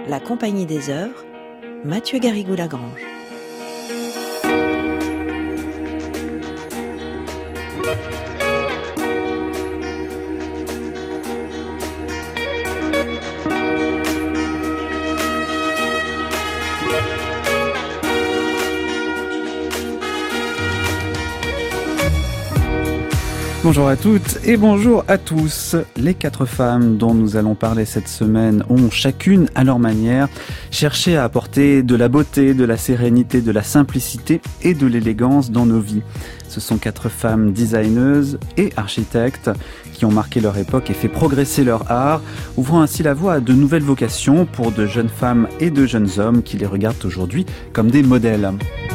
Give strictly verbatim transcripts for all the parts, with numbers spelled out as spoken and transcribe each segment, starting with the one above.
La Compagnie des œuvres, Mathieu Garrigou-Lagrange. Bonjour à toutes et bonjour à tous. Les quatre femmes dont nous allons parler cette semaine ont chacune, à leur manière, cherché à apporter de la beauté, de la sérénité, de la simplicité et de l'élégance dans nos vies. Ce sont quatre femmes designeuses et architectes qui ont marqué leur époque et fait progresser leur art, ouvrant ainsi la voie à de nouvelles vocations pour de jeunes femmes et de jeunes hommes qui les regardent aujourd'hui comme des modèles.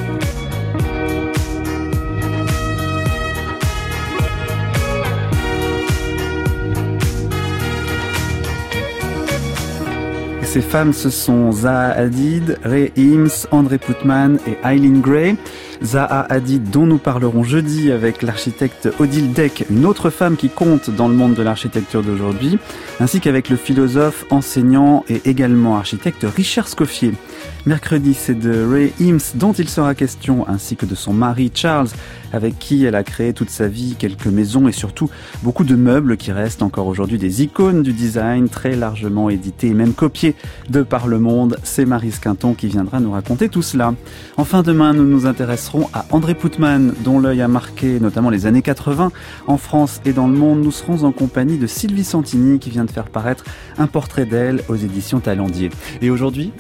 Ces femmes, ce sont Zaha Hadid, Ray Eames, André Putman et Eileen Gray. Zaha Hadid, dont nous parlerons jeudi avec l'architecte Odile Deck, une autre femme qui compte dans le monde de l'architecture d'aujourd'hui, ainsi qu'avec le philosophe, enseignant et également architecte Richard Scoffier. Mercredi, c'est de Ray Eames dont il sera question, ainsi que de son mari Charles, avec qui elle a créé toute sa vie quelques maisons et surtout beaucoup de meubles qui restent encore aujourd'hui des icônes du design, très largement édités et même copiés de par le monde. C'est Maryse Quinton qui viendra nous raconter tout cela. Enfin, demain, nous nous intéresserons à André Putman, dont l'œil a marqué notamment les années quatre-vingts en France et dans le monde. Nous serons en compagnie de Sylvie Santini qui vient de faire paraître un portrait d'elle aux éditions Talendier. Et aujourd'hui,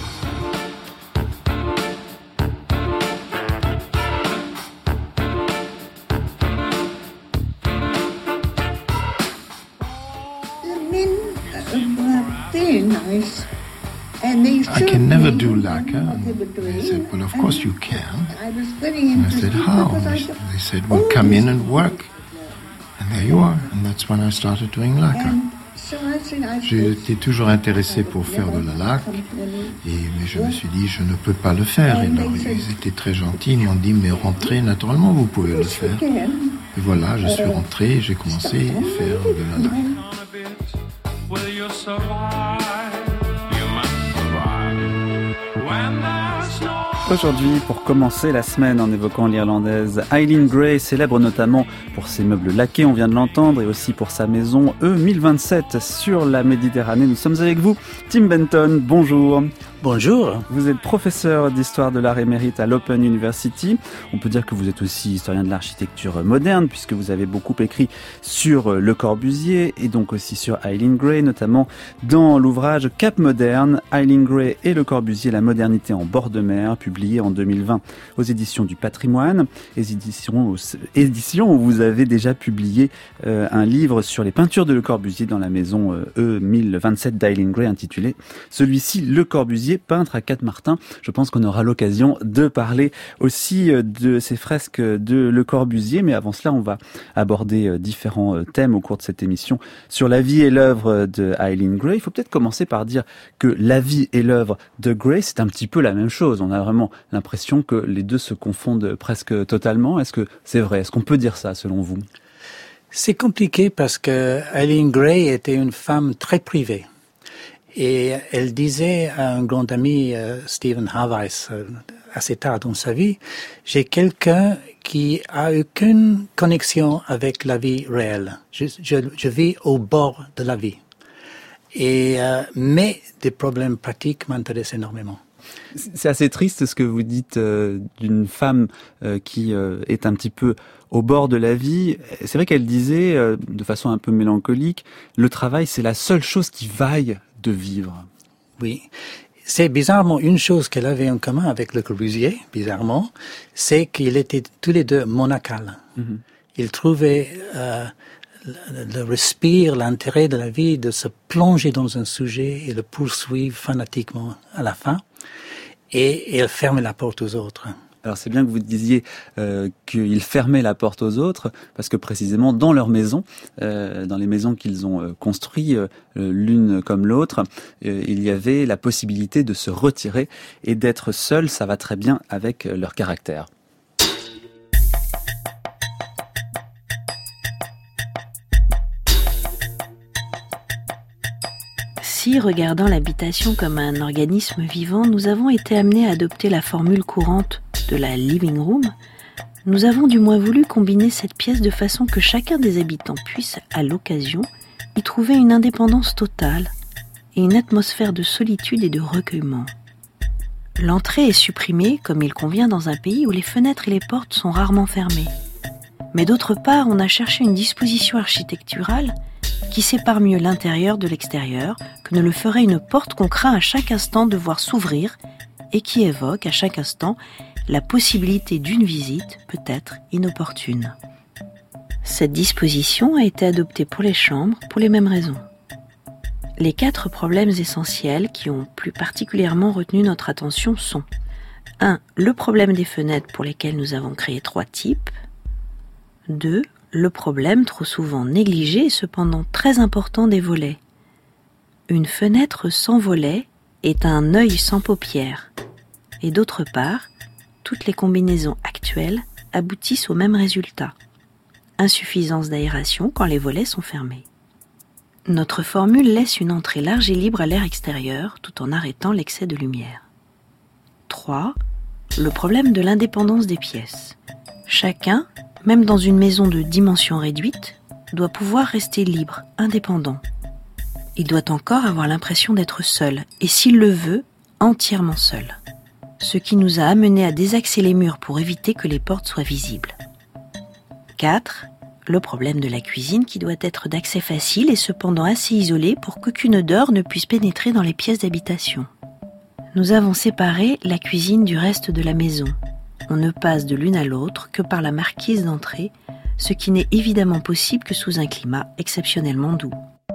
nice. And they I can never do lacquer. They said, well, of course you can. And I said, how? And they, they said, well, come in and work. And there you are. And that's when I started doing lacquer. J'ai été toujours intéressé pour faire de la laque, et, mais je me suis dit, je ne peux pas le faire. Et alors, ils étaient très gentils, ils m'ont dit, mais rentrez, naturellement, vous pouvez le faire. Et voilà, je suis rentré et j'ai commencé à faire de la laque. Will you survive? You must survive when there's no... Aujourd'hui, pour commencer la semaine en évoquant l'Irlandaise Eileen Gray, célèbre notamment pour ses meubles laqués, on vient de l'entendre, et aussi pour sa maison E mille vingt-sept sur la Méditerranée. Nous sommes avec vous, Tim Benton, bonjour. Bonjour. Vous êtes professeur d'histoire de l'art émérite à l'Open University. On peut dire que vous êtes aussi historien de l'architecture moderne, puisque vous avez beaucoup écrit sur Le Corbusier et donc aussi sur Eileen Gray, notamment dans l'ouvrage Cap moderne, Eileen Gray et Le Corbusier, la modernité en bord de mer, publié en deux mille vingt aux éditions du Patrimoine, les éditions, éditions où vous avez déjà publié euh, un livre sur les peintures de Le Corbusier dans la maison euh, E mille vingt-sept d'Eileen Gray, intitulé celui-ci Le Corbusier, peintre à Cap-Martin. Je pense qu'on aura l'occasion de parler aussi de ces fresques de Le Corbusier, mais avant cela, on va aborder différents thèmes au cours de cette émission sur la vie et l'œuvre de Eileen Gray. Il faut peut-être commencer par dire que la vie et l'œuvre de Gray, c'est un petit peu la même chose. On a vraiment l'impression que les deux se confondent presque totalement. Est-ce que c'est vrai? Est-ce qu'on peut dire ça, selon vous? C'est compliqué parce que Eileen Gray était une femme très privée. Et elle disait à un grand ami, euh, Stephen Haweis, euh, assez tard dans sa vie, j'ai quelqu'un qui a aucune connexion avec la vie réelle. Je, je, je vis au bord de la vie. Et, euh, mais des problèmes pratiques m'intéressent énormément. C'est assez triste ce que vous dites euh, d'une femme euh, qui euh, est un petit peu au bord de la vie. C'est vrai qu'elle disait, euh, de façon un peu mélancolique, le travail, c'est la seule chose qui vaille de vivre. Oui. C'est bizarrement une chose qu'elle avait en commun avec Le Corbusier, bizarrement, c'est qu'ils étaient tous les deux monacales. Mm-hmm. Ils trouvaient euh, le, le respire, l'intérêt de la vie, de se plonger dans un sujet et le poursuivre fanatiquement à la fin. Et, et elle fermait la porte aux autres. Alors c'est bien que vous disiez euh, qu'ils fermaient la porte aux autres, parce que précisément dans leur maison, euh, dans les maisons qu'ils ont euh, construites, euh, l'une comme l'autre, euh, il y avait la possibilité de se retirer et d'être seul. Ça va très bien avec leur caractère. Ainsi, regardant l'habitation comme un organisme vivant, nous avons été amenés à adopter la formule courante de la living room. Nous avons du moins voulu combiner cette pièce de façon que chacun des habitants puisse, à l'occasion, y trouver une indépendance totale et une atmosphère de solitude et de recueillement. L'entrée est supprimée comme il convient dans un pays où les fenêtres et les portes sont rarement fermées. Mais d'autre part, on a cherché une disposition architecturale qui sépare mieux l'intérieur de l'extérieur que ne le ferait une porte qu'on craint à chaque instant de voir s'ouvrir et qui évoque à chaque instant la possibilité d'une visite, peut-être inopportune. Cette disposition a été adoptée pour les chambres pour les mêmes raisons. Les quatre problèmes essentiels qui ont plus particulièrement retenu notre attention sont un. Le problème des fenêtres pour lesquelles nous avons créé trois types. deux. Le problème trop souvent négligé et cependant très important des volets. Une fenêtre sans volet est un œil sans paupières. Et d'autre part, toutes les combinaisons actuelles aboutissent au même résultat. Insuffisance d'aération quand les volets sont fermés. Notre formule laisse une entrée large et libre à l'air extérieur tout en arrêtant l'excès de lumière. trois. Le problème de l'indépendance des pièces. Chacun, même dans une maison de dimension réduite, doit pouvoir rester libre, indépendant. Il doit encore avoir l'impression d'être seul, et s'il le veut, entièrement seul. Ce qui nous a amenés à désaxer les murs pour éviter que les portes soient visibles. quatre. Le problème de la cuisine qui doit être d'accès facile et cependant assez isolé pour qu'aucune odeur ne puisse pénétrer dans les pièces d'habitation. Nous avons séparé la cuisine du reste de la maison. On ne passe de l'une à l'autre que par la marquise d'entrée, ce qui n'est évidemment possible que sous un climat exceptionnellement doux.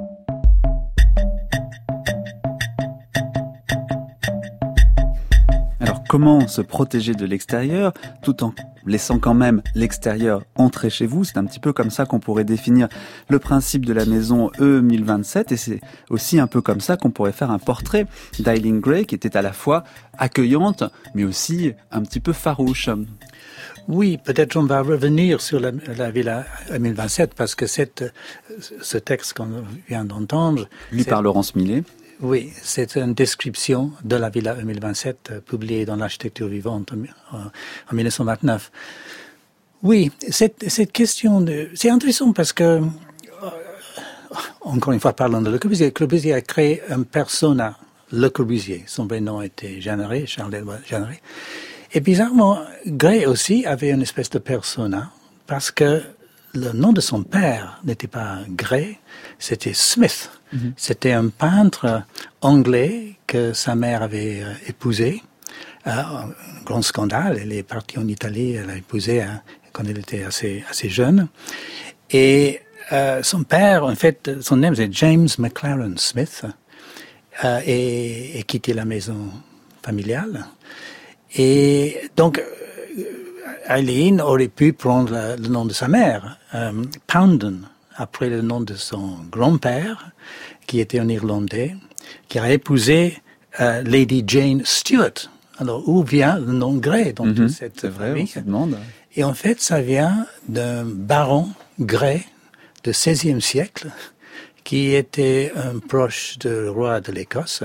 Alors, comment se protéger de l'extérieur tout en laissant quand même l'extérieur entrer chez vous? C'est un petit peu comme ça qu'on pourrait définir le principe de la maison E mille vingt-sept, et c'est aussi un peu comme ça qu'on pourrait faire un portrait d'Eileen Gray qui était à la fois accueillante mais aussi un petit peu farouche. Oui, peut-être on va revenir sur la, la Villa E mille vingt-sept parce que cette, ce texte qu'on vient d'entendre... Lu par Laurence Millet. Oui, c'est une description de la Villa E mille vingt-sept euh, publiée dans l'Architecture vivante en, en mille neuf cent vingt-neuf. Oui, cette, cette question de... C'est intéressant parce que, euh, encore une fois, parlant de Le Corbusier, Le Corbusier a créé un persona, Le Corbusier. Son vrai nom était Jeanneret, Charles-Édouard Jeanneret. Et bizarrement, Gray aussi avait une espèce de persona parce que le nom de son père n'était pas Gray, c'était Smith. Mm-hmm. C'était un peintre anglais que sa mère avait euh, épousé. Euh, un grand scandale, elle est partie en Italie, elle a épousé hein, quand elle était assez, assez jeune. Et euh, son père, en fait, son nom c'est James McLaren Smith, euh, et, et quitté la maison familiale. Et donc, Eileen aurait pu prendre le, le nom de sa mère, euh, Poundon, après le nom de son grand-père, qui était un Irlandais, qui a épousé euh, Lady Jane Stuart. Alors, où vient le nom Gray dans mm-hmm. toute cette C'est vrai, famille? on se demande. Et en fait, ça vient d'un baron Gray du seizième siècle, qui était un proche du roi de l'Écosse,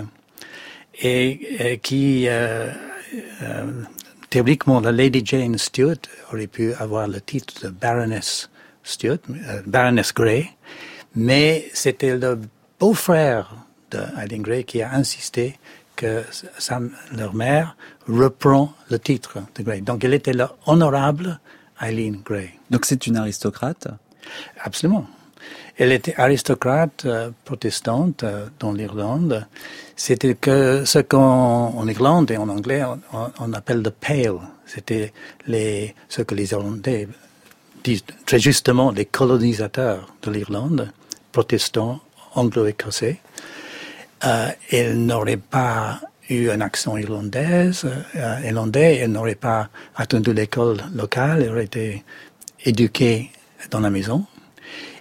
et, et qui... Euh, euh, théoriquement, la Lady Jane Stuart aurait pu avoir le titre de Baroness Stuart, euh, Baroness Gray, mais c'était le beau-frère de Eileen Gray qui a insisté que sa, leur mère reprend le titre de Gray. Donc, elle était l'honorable Eileen Gray. Donc, c'est une aristocrate? Absolument. Elle était aristocrate euh, protestante euh, dans l'Irlande. C'était que ce qu'en en Irlande et en anglais on, on appelle the Pale. C'était les ce que les Irlandais disent très justement les colonisateurs de l'Irlande, protestants, anglo-écossais. Euh, elle n'aurait pas eu un accent irlandais, euh, irlandais. Elle n'aurait pas attendu l'école locale. Elle aurait été éduquée dans la maison.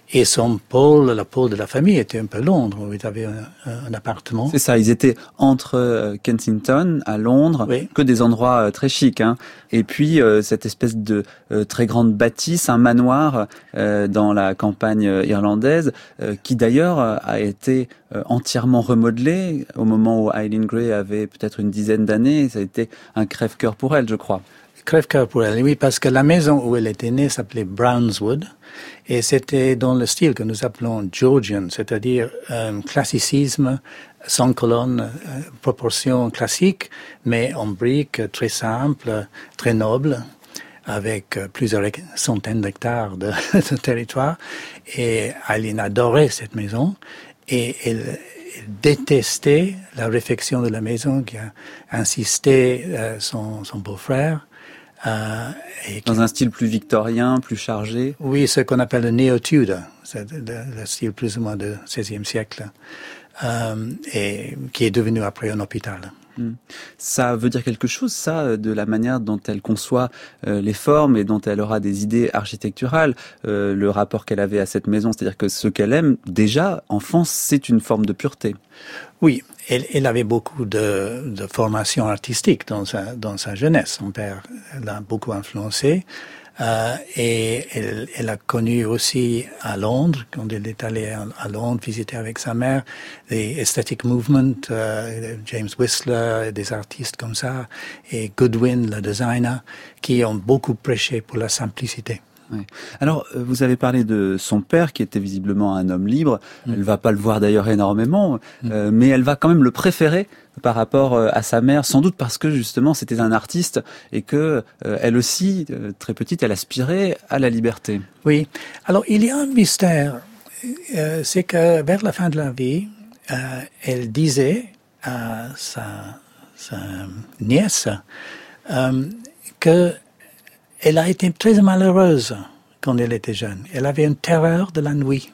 Et son pôle, le pôle de la famille était un peu Londres, où il avait un, un appartement. C'est ça, ils étaient entre Kensington, à Londres, oui. que des endroits très chics. Hein. Et puis, euh, cette espèce de euh, très grande bâtisse, un manoir euh, dans la campagne irlandaise, euh, qui d'ailleurs a été euh, entièrement remodelé au moment où Eileen Gray avait peut-être une dizaine d'années. Ça a été un crève-cœur pour elle, je crois. Crève-cœur pour elle, oui, parce que la maison où elle était née s'appelait Brownswood, et c'était dans le style que nous appelons Georgian, c'est-à-dire un classicisme sans colonne, euh, proportion classique, mais en briques, très simple, très noble, avec plusieurs centaines d'hectares de, de territoire. Et Eileen adorait cette maison, et elle, elle détestait la réfection de la maison qui a insisté euh, son, son beau-frère. Euh, et Dans qui... un style plus victorien, plus chargé. Oui, ce qu'on appelle le néo-Tudor, c'est le, le style plus ou moins du seizième siècle, euh, et qui est devenu après un hôpital. Ça veut dire quelque chose, ça, de la manière dont elle conçoit euh, les formes et dont elle aura des idées architecturales, euh, le rapport qu'elle avait à cette maison, c'est-à-dire que ce qu'elle aime, déjà, enfant, c'est une forme de pureté. Oui, elle, elle avait beaucoup de, de formation artistique dans sa, dans sa jeunesse. Son père l'a beaucoup influencé. Euh, et elle, elle a connu aussi à Londres, quand elle est allée à, à Londres visiter avec sa mère, les Aesthetic Movement, euh, James Whistler, des artistes comme ça, et Goodwin, le designer, qui ont beaucoup prêché pour la simplicité. Oui. Alors, vous avez parlé de son père, qui était visiblement un homme libre. Mmh. Elle va pas le voir d'ailleurs énormément, mmh. euh, mais elle va quand même le préférer par rapport à sa mère, sans doute parce que justement c'était un artiste et que euh, elle aussi, euh, très petite, elle aspirait à la liberté. Oui. Alors, il y a un mystère, euh, c'est que vers la fin de la vie, euh, elle disait à sa, sa nièce euh, que elle a été très malheureuse quand elle était jeune. Elle avait une terreur de la nuit.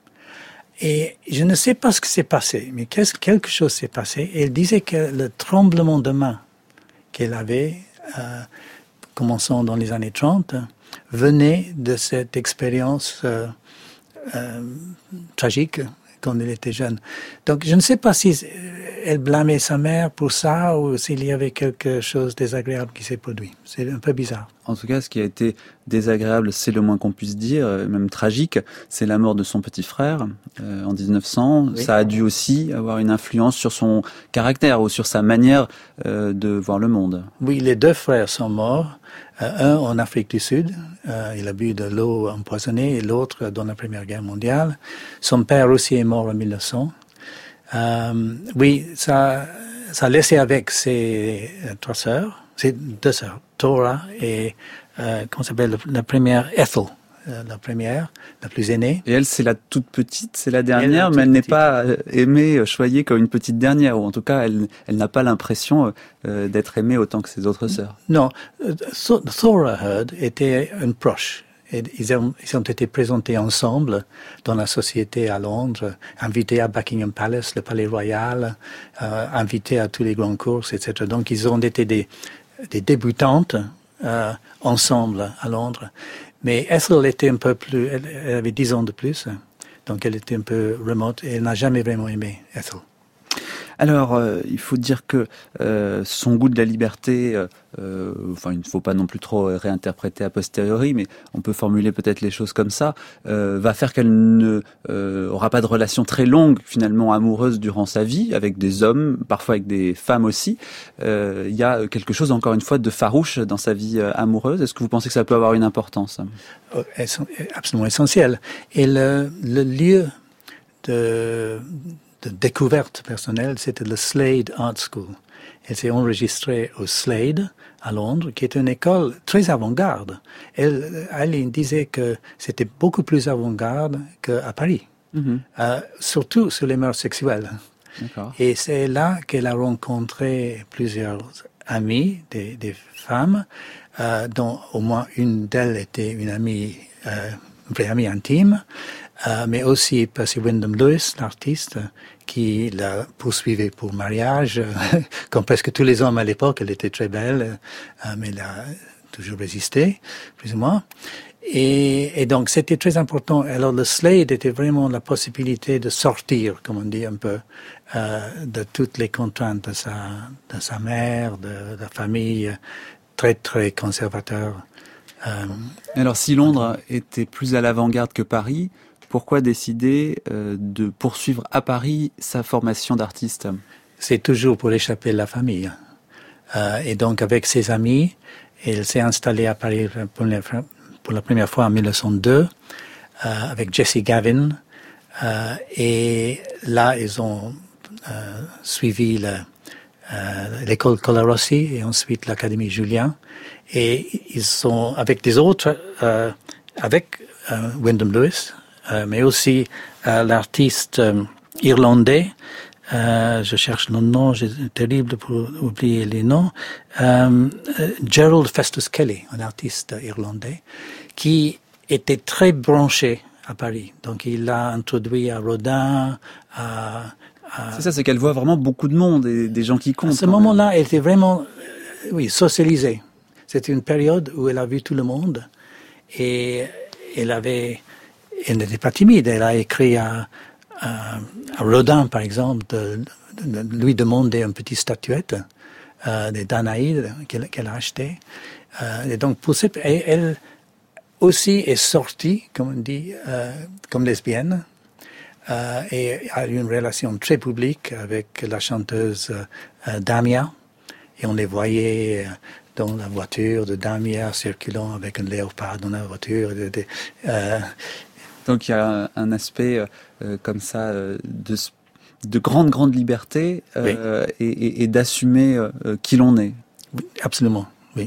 Et je ne sais pas ce qui s'est passé, mais quelque chose s'est passé. Elle disait que le tremblement de main qu'elle avait, euh, commençant dans les années trente, venait de cette expérience euh, euh, tragique quand elle était jeune. Donc je ne sais pas si elle blâmait sa mère pour ça ou s'il y avait quelque chose de désagréable qui s'est produit. C'est un peu bizarre. En tout cas, ce qui a été désagréable, c'est le moins qu'on puisse dire, même tragique, c'est la mort de son petit frère euh, en dix-neuf cents. Oui. Ça a dû aussi avoir une influence sur son caractère ou sur sa manière euh, de voir le monde. Oui, les deux frères sont morts. Euh, un en Afrique du Sud, euh, il a bu de l'eau empoisonnée, et l'autre dans la Première Guerre mondiale. Son père aussi est mort en mille neuf cents. Euh, oui, ça, ça a laissé avec ses euh, trois sœurs, ses deux sœurs, Tora et, euh, comment s'appelle, la première, Ethel, euh, la première, la plus aînée. Et elle, c'est la toute petite, c'est la dernière, elle, mais elle n'est pas aimée, choyée comme une petite dernière, ou en tout cas, elle, elle n'a pas l'impression euh, d'être aimée autant que ses autres sœurs. Non, Thora Hird était une proche. Et ils ont, ils ont été présentés ensemble dans la société à Londres, invités à Buckingham Palace, le Palais Royal, euh, invités à tous les grandes courses, et cetera. Donc ils ont été des, des débutantes euh, ensemble à Londres. Mais Ethel était un peu plus, elle, elle avait dix ans de plus, donc elle était un peu remote et elle n'a jamais vraiment aimé Ethel. Alors, euh, il faut dire que euh, son goût de la liberté, euh, enfin, il ne faut pas non plus trop réinterpréter a posteriori, mais on peut formuler peut-être les choses comme ça, euh, va faire qu'elle ne euh, aura pas de relation très longue, finalement, amoureuse durant sa vie, avec des hommes, parfois avec des femmes aussi. Euh, il y a quelque chose, encore une fois, de farouche dans sa vie euh, amoureuse. Est-ce que vous pensez que ça peut avoir une importance ? Absolument essentiel. Et le, le lieu de... de découverte personnelle, c'était le Slade Art School. Elle s'est enregistrée au Slade, à Londres, qui est une école très avant-garde. Elle, Eileen disait que c'était beaucoup plus avant-garde qu'à Paris, mm-hmm. euh, surtout sur les mœurs sexuelles. D'accord. Et c'est là qu'elle a rencontré plusieurs amies, des, des femmes, euh, dont au moins une d'elles était une amie, euh, une vraie amie intime, Euh, mais aussi Percy Wyndham Lewis, l'artiste, qui la poursuivait pour mariage, comme presque tous les hommes à l'époque. Elle était très belle, euh, mais elle a toujours résisté, plus ou moins. Et, et donc, c'était très important. Alors, le Slade était vraiment la possibilité de sortir, comme on dit un peu, euh, de toutes les contraintes de sa, de sa mère, de, de la famille, très, très conservateur. Euh, Alors, si Londres était plus à l'avant-garde que Paris, pourquoi décider euh, de poursuivre à Paris sa formation d'artiste ? C'est toujours pour échapper à la famille. Euh, et donc, avec ses amis, il s'est installé à Paris pour la, pour la première fois en mille neuf cent deux, euh, avec Jesse Gavin. Euh, et là, ils ont euh, suivi le, euh, l'école Colarossi et ensuite l'Académie Julian. Et ils sont avec des autres, euh, avec euh, Wyndham Lewis, euh, mais aussi euh, l'artiste euh, irlandais. Euh, je cherche le nom, c'est terrible pour oublier les noms. Euh, Gerald Festus Kelly, un artiste irlandais, qui était très branché à Paris. Donc il l'a introduit à Rodin, à... à... C'est ça, c'est qu'elle voit vraiment beaucoup de monde et des gens qui comptent. À ce moment-là, elle était vraiment, oui, socialisée. C'était une période où elle a vu tout le monde et elle avait, elle n'était pas timide. Elle a écrit à, à, à Rodin, par exemple, de, de, de lui demander une petite statuette euh, des Danaïdes qu'elle, qu'elle a achetée. Euh, et donc, pour cette, et elle aussi est sortie, comme on dit, euh, comme lesbienne. Euh, et a eu une relation très publique avec la chanteuse euh, Damia. Et on les voyait euh, dans la voiture de Damia circulant avec un léopard dans la voiture. De, de, euh... Donc il y a un aspect euh, comme ça euh, de, de grande, grande liberté euh, oui. et, et, et d'assumer euh, qui l'on est. Oui, absolument, oui.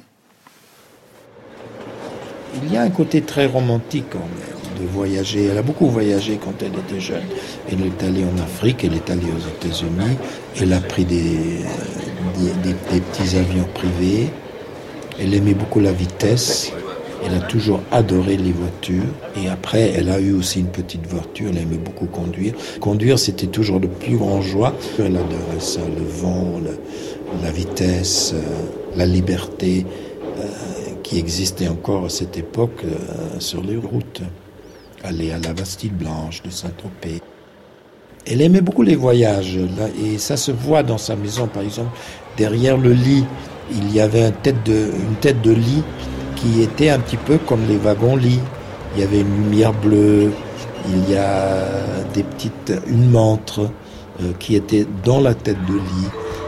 Il y a un côté très romantique quand même de voyager. Elle a beaucoup voyagé quand elle était jeune. Elle est allée en Afrique, elle est allée aux États-Unis, elle a pris des, des, des, des petits avions privés. Elle aimait beaucoup la vitesse, elle a toujours adoré les voitures et après elle a eu aussi une petite voiture, elle aimait beaucoup conduire. Conduire c'était toujours le plus grand joie, elle adorait ça, le vent, le, la vitesse, euh, la liberté euh, qui existait encore à cette époque euh, sur les routes. Aller à la Bastille Blanche de Saint-Tropez. Elle aimait beaucoup les voyages là, et ça se voit dans sa maison par exemple, derrière le lit. Il y avait une tête, de, une tête de lit qui était un petit peu comme les wagons-lits. Il y avait une lumière bleue, il y a des petites, une montre euh, qui était dans la tête de lit.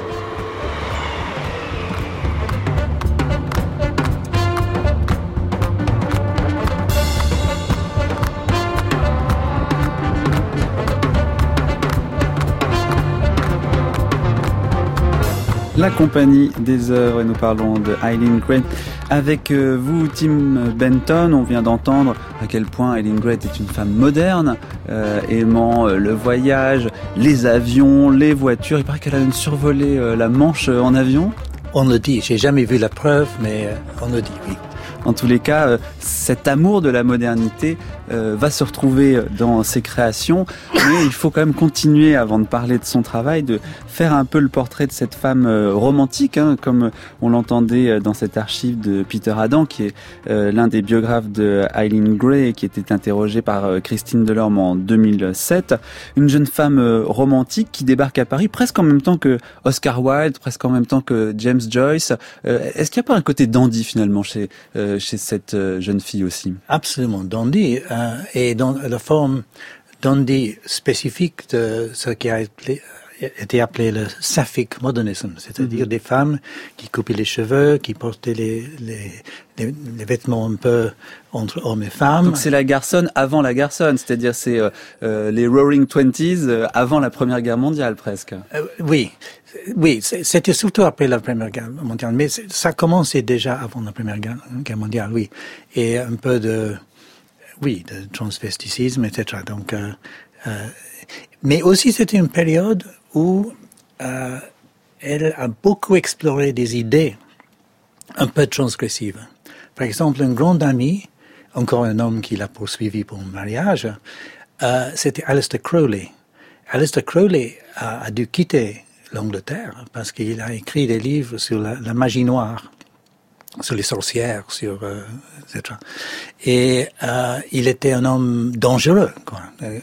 La compagnie des œuvres, et nous parlons de Eileen Gray. Avec vous, Tim Benton, on vient d'entendre à quel point Eileen Gray était une femme moderne, euh, aimant le voyage, les avions, les voitures. Il paraît qu'elle a même survolé euh, la Manche en avion. On le dit, j'ai jamais vu la preuve, mais on le dit, oui. En tous les cas, euh, cet amour de la modernité euh, va se retrouver dans ses créations, mais il faut quand même continuer, avant de parler de son travail, de faire un peu le portrait de cette femme euh, romantique, hein, comme on l'entendait dans cette archive de Peter Adam, qui est euh, l'un des biographes de Eileen Gray, qui était interrogé par euh, Christine Delorme en deux mille sept. Une jeune femme euh, romantique qui débarque à Paris presque en même temps que Oscar Wilde, presque en même temps que James Joyce. Euh, est-ce qu'il n'y a pas un côté dandy finalement chez euh, chez cette euh, jeune fille aussi? Absolument, dandy, euh, et dans la forme dandy spécifique de ce qui a été, été appelé le sapphic modernism, c'est-à-dire mm-hmm. des femmes qui coupaient les cheveux, qui portaient les, les, les, les vêtements un peu entre hommes et femmes. Donc c'est la garçonne avant la garçonne, c'est-à-dire c'est euh, euh, les Roaring Twenties euh, avant la Première Guerre mondiale presque. Euh, oui. Oui, c'était surtout après la Première Guerre mondiale, mais ça commençait déjà avant la Première Guerre mondiale, oui. Et un peu de, oui, de transvesticisme, et cetera. Donc, euh, euh, mais aussi c'était une période où euh, elle a beaucoup exploré des idées un peu transgressives. Par exemple, un grand ami, encore un homme qui l'a poursuivi pour un mariage, euh, c'était Aleister Crowley. Aleister Crowley a, a dû quitter l'Angleterre, parce qu'il a écrit des livres sur la, la magie noire. sur les sorcières, sur euh, et cetera. Et euh, il était un homme dangereux, quoi.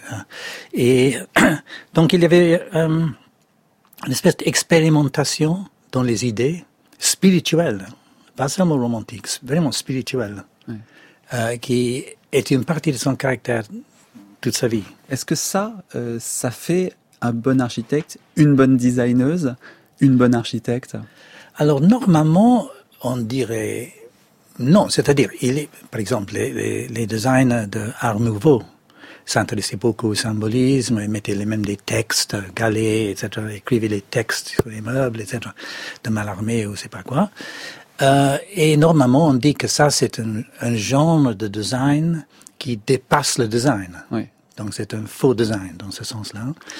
Et donc il y avait euh, une espèce d'expérimentation dans les idées spirituelles, pas seulement romantiques, vraiment spirituelles, oui. euh, qui est une partie de son caractère toute sa vie. Est-ce que ça, euh, ça fait un bon architecte, une bonne designeuse, une bonne architecte? Alors normalement, on dirait non, c'est-à-dire, il est, par exemple, les, les, les designers de Art Nouveau s'intéressaient beaucoup au symbolisme, ils mettaient les mêmes des textes, galets, et cetera, écrivaient les textes sur les meubles, et cetera, de Mallarmé ou je sais pas quoi. Euh, et normalement, on dit que ça, c'est un, un genre de design qui dépasse le design. Oui. Donc, c'est un faux design, dans ce sens-là.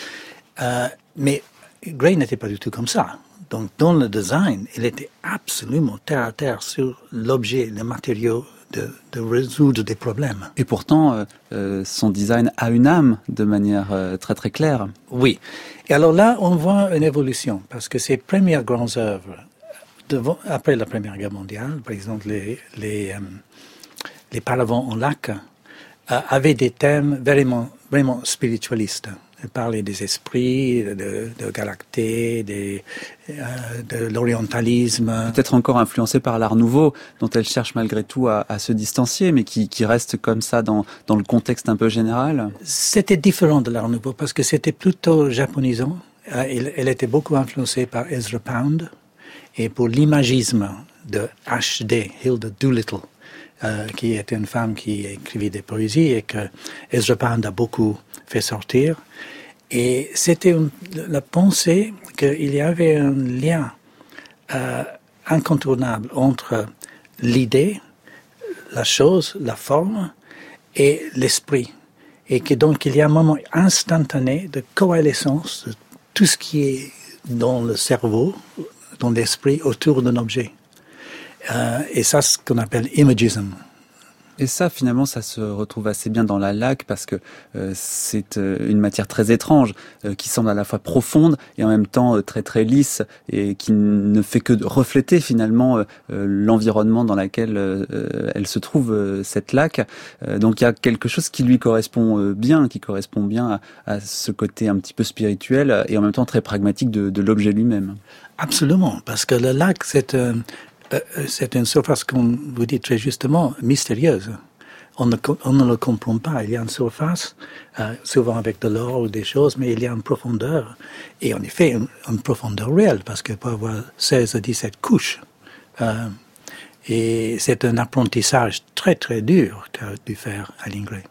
Euh, mais Gray n'était pas du tout comme ça. Donc, dans le design, il était absolument terre à terre sur l'objet, le matériau de, de résoudre des problèmes. Et pourtant, euh, son design a une âme de manière euh, très très claire. Oui. Et alors là, on voit une évolution, parce que ses premières grandes œuvres, devant, après la Première Guerre mondiale, par exemple, les, les, euh, les paravents en lac, euh, avaient des thèmes vraiment, vraiment spiritualistes. Elle parlait des esprits, de, de Galactée, des, euh, de l'orientalisme. Peut-être encore influencée par l'Art Nouveau, dont elle cherche malgré tout à, à se distancier, mais qui, qui reste comme ça dans, dans le contexte un peu général. C'était différent de l'Art Nouveau, parce que c'était plutôt japonisant. Euh, elle, elle était beaucoup influencée par Ezra Pound, et pour l'imagisme de H D, Hilda Doolittle, euh, qui était une femme qui écrivait des poésies, et que Ezra Pound a beaucoup fait sortir. Et c'était une, la pensée qu'il y avait un lien euh, incontournable entre l'idée, la chose, la forme et l'esprit. Et que donc il y a un moment instantané de coalescence de tout ce qui est dans le cerveau, dans l'esprit, autour d'un objet. Euh, et ça, c'est ce qu'on appelle imagism. Et ça, finalement, ça se retrouve assez bien dans la laque parce que euh, c'est euh, une matière très étrange euh, qui semble à la fois profonde et en même temps euh, très très lisse et qui ne fait que refléter finalement euh, l'environnement dans lequel euh, elle se trouve, euh, cette laque. Euh, donc il y a quelque chose qui lui correspond euh, bien, qui correspond bien à, à ce côté un petit peu spirituel et en même temps très pragmatique de, de l'objet lui-même. Absolument, parce que le lac, c'est un... c'est une surface, comme vous dites très justement, mystérieuse. On ne, on ne le comprend pas. Il y a une surface, euh, souvent avec de l'or ou des choses, mais il y a une profondeur. Et en effet, une, une profondeur réelle, parce qu'elle peut avoir seize à dix-sept couches. Euh, et c'est un apprentissage très très dur qu'a dû faire Eileen Gray.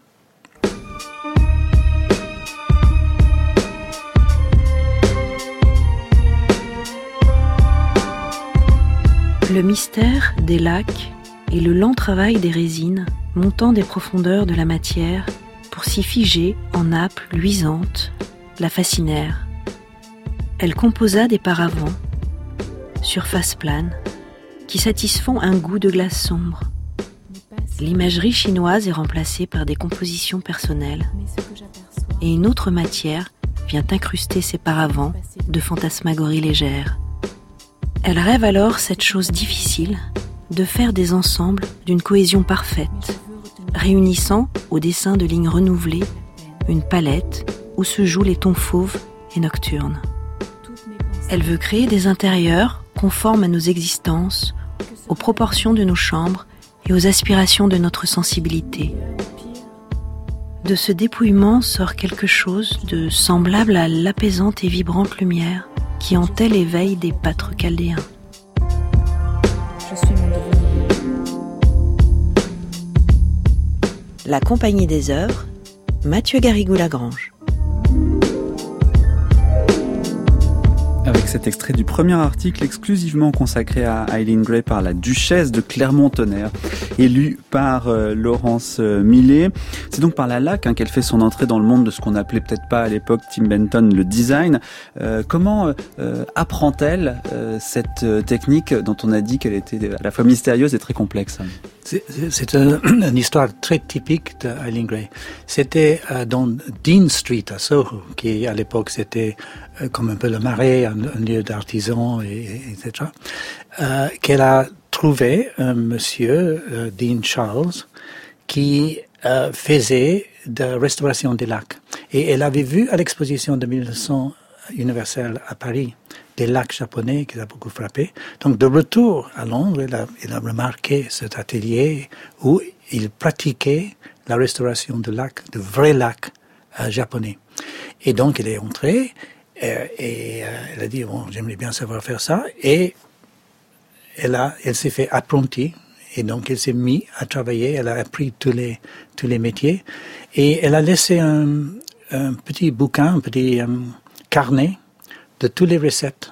Le mystère des lacs et le lent travail des résines montant des profondeurs de la matière pour s'y figer en nappes luisantes la fascinèrent. Elle composa des paravents, surface plane, qui satisfont un goût de glace sombre. L'imagerie chinoise est remplacée par des compositions personnelles et une autre matière vient incruster ces paravents de fantasmagories légères. Elle rêve alors cette chose difficile de faire des ensembles d'une cohésion parfaite, réunissant au dessin de lignes renouvelées une palette où se jouent les tons fauves et nocturnes. Elle veut créer des intérieurs conformes à nos existences, aux proportions de nos chambres et aux aspirations de notre sensibilité. De ce dépouillement sort quelque chose de semblable à l'apaisante et vibrante lumière qui hantait l'éveil des pâtres chaldéens. Je suis mon devenir. La Compagnie des œuvres, Mathieu Garrigou-Lagrange. Avec cet extrait du premier article exclusivement consacré à Eileen Gray par la duchesse de Clermont-Tonnerre, élue par euh, Laurence euh, Millet. C'est donc par la laque hein, qu'elle fait son entrée dans le monde de ce qu'on appelait peut-être pas à l'époque Tim Benton le design. Euh, comment euh, apprend-elle euh, cette euh, technique dont on a dit qu'elle était à la fois mystérieuse et très complexe? C'est, c'est un, une histoire très typique de Eileen Gray. C'était euh, dans Dean Street à Soho, qui à l'époque c'était euh, comme un peu le Marais, un, un lieu d'artisans, et, et, etc., euh, qu'elle a trouvé un monsieur, euh, Dean Charles, qui euh, faisait de la restauration des lacs. Et elle avait vu à l'exposition de mille neuf cents universelle à Paris des lacs japonais qui l'a beaucoup frappé. Donc de retour à Londres, elle a, elle a remarqué cet atelier où il pratiquait la restauration de lacs, de vrais lacs euh, japonais. Et donc elle est entrée euh, et euh, elle a dit bon, j'aimerais bien savoir faire ça. Et elle a, elle s'est fait apprentie. Et donc, elle s'est mise à travailler, elle a appris tous les, tous les métiers. Et elle a laissé un, un petit bouquin, un petit um, carnet de toutes les recettes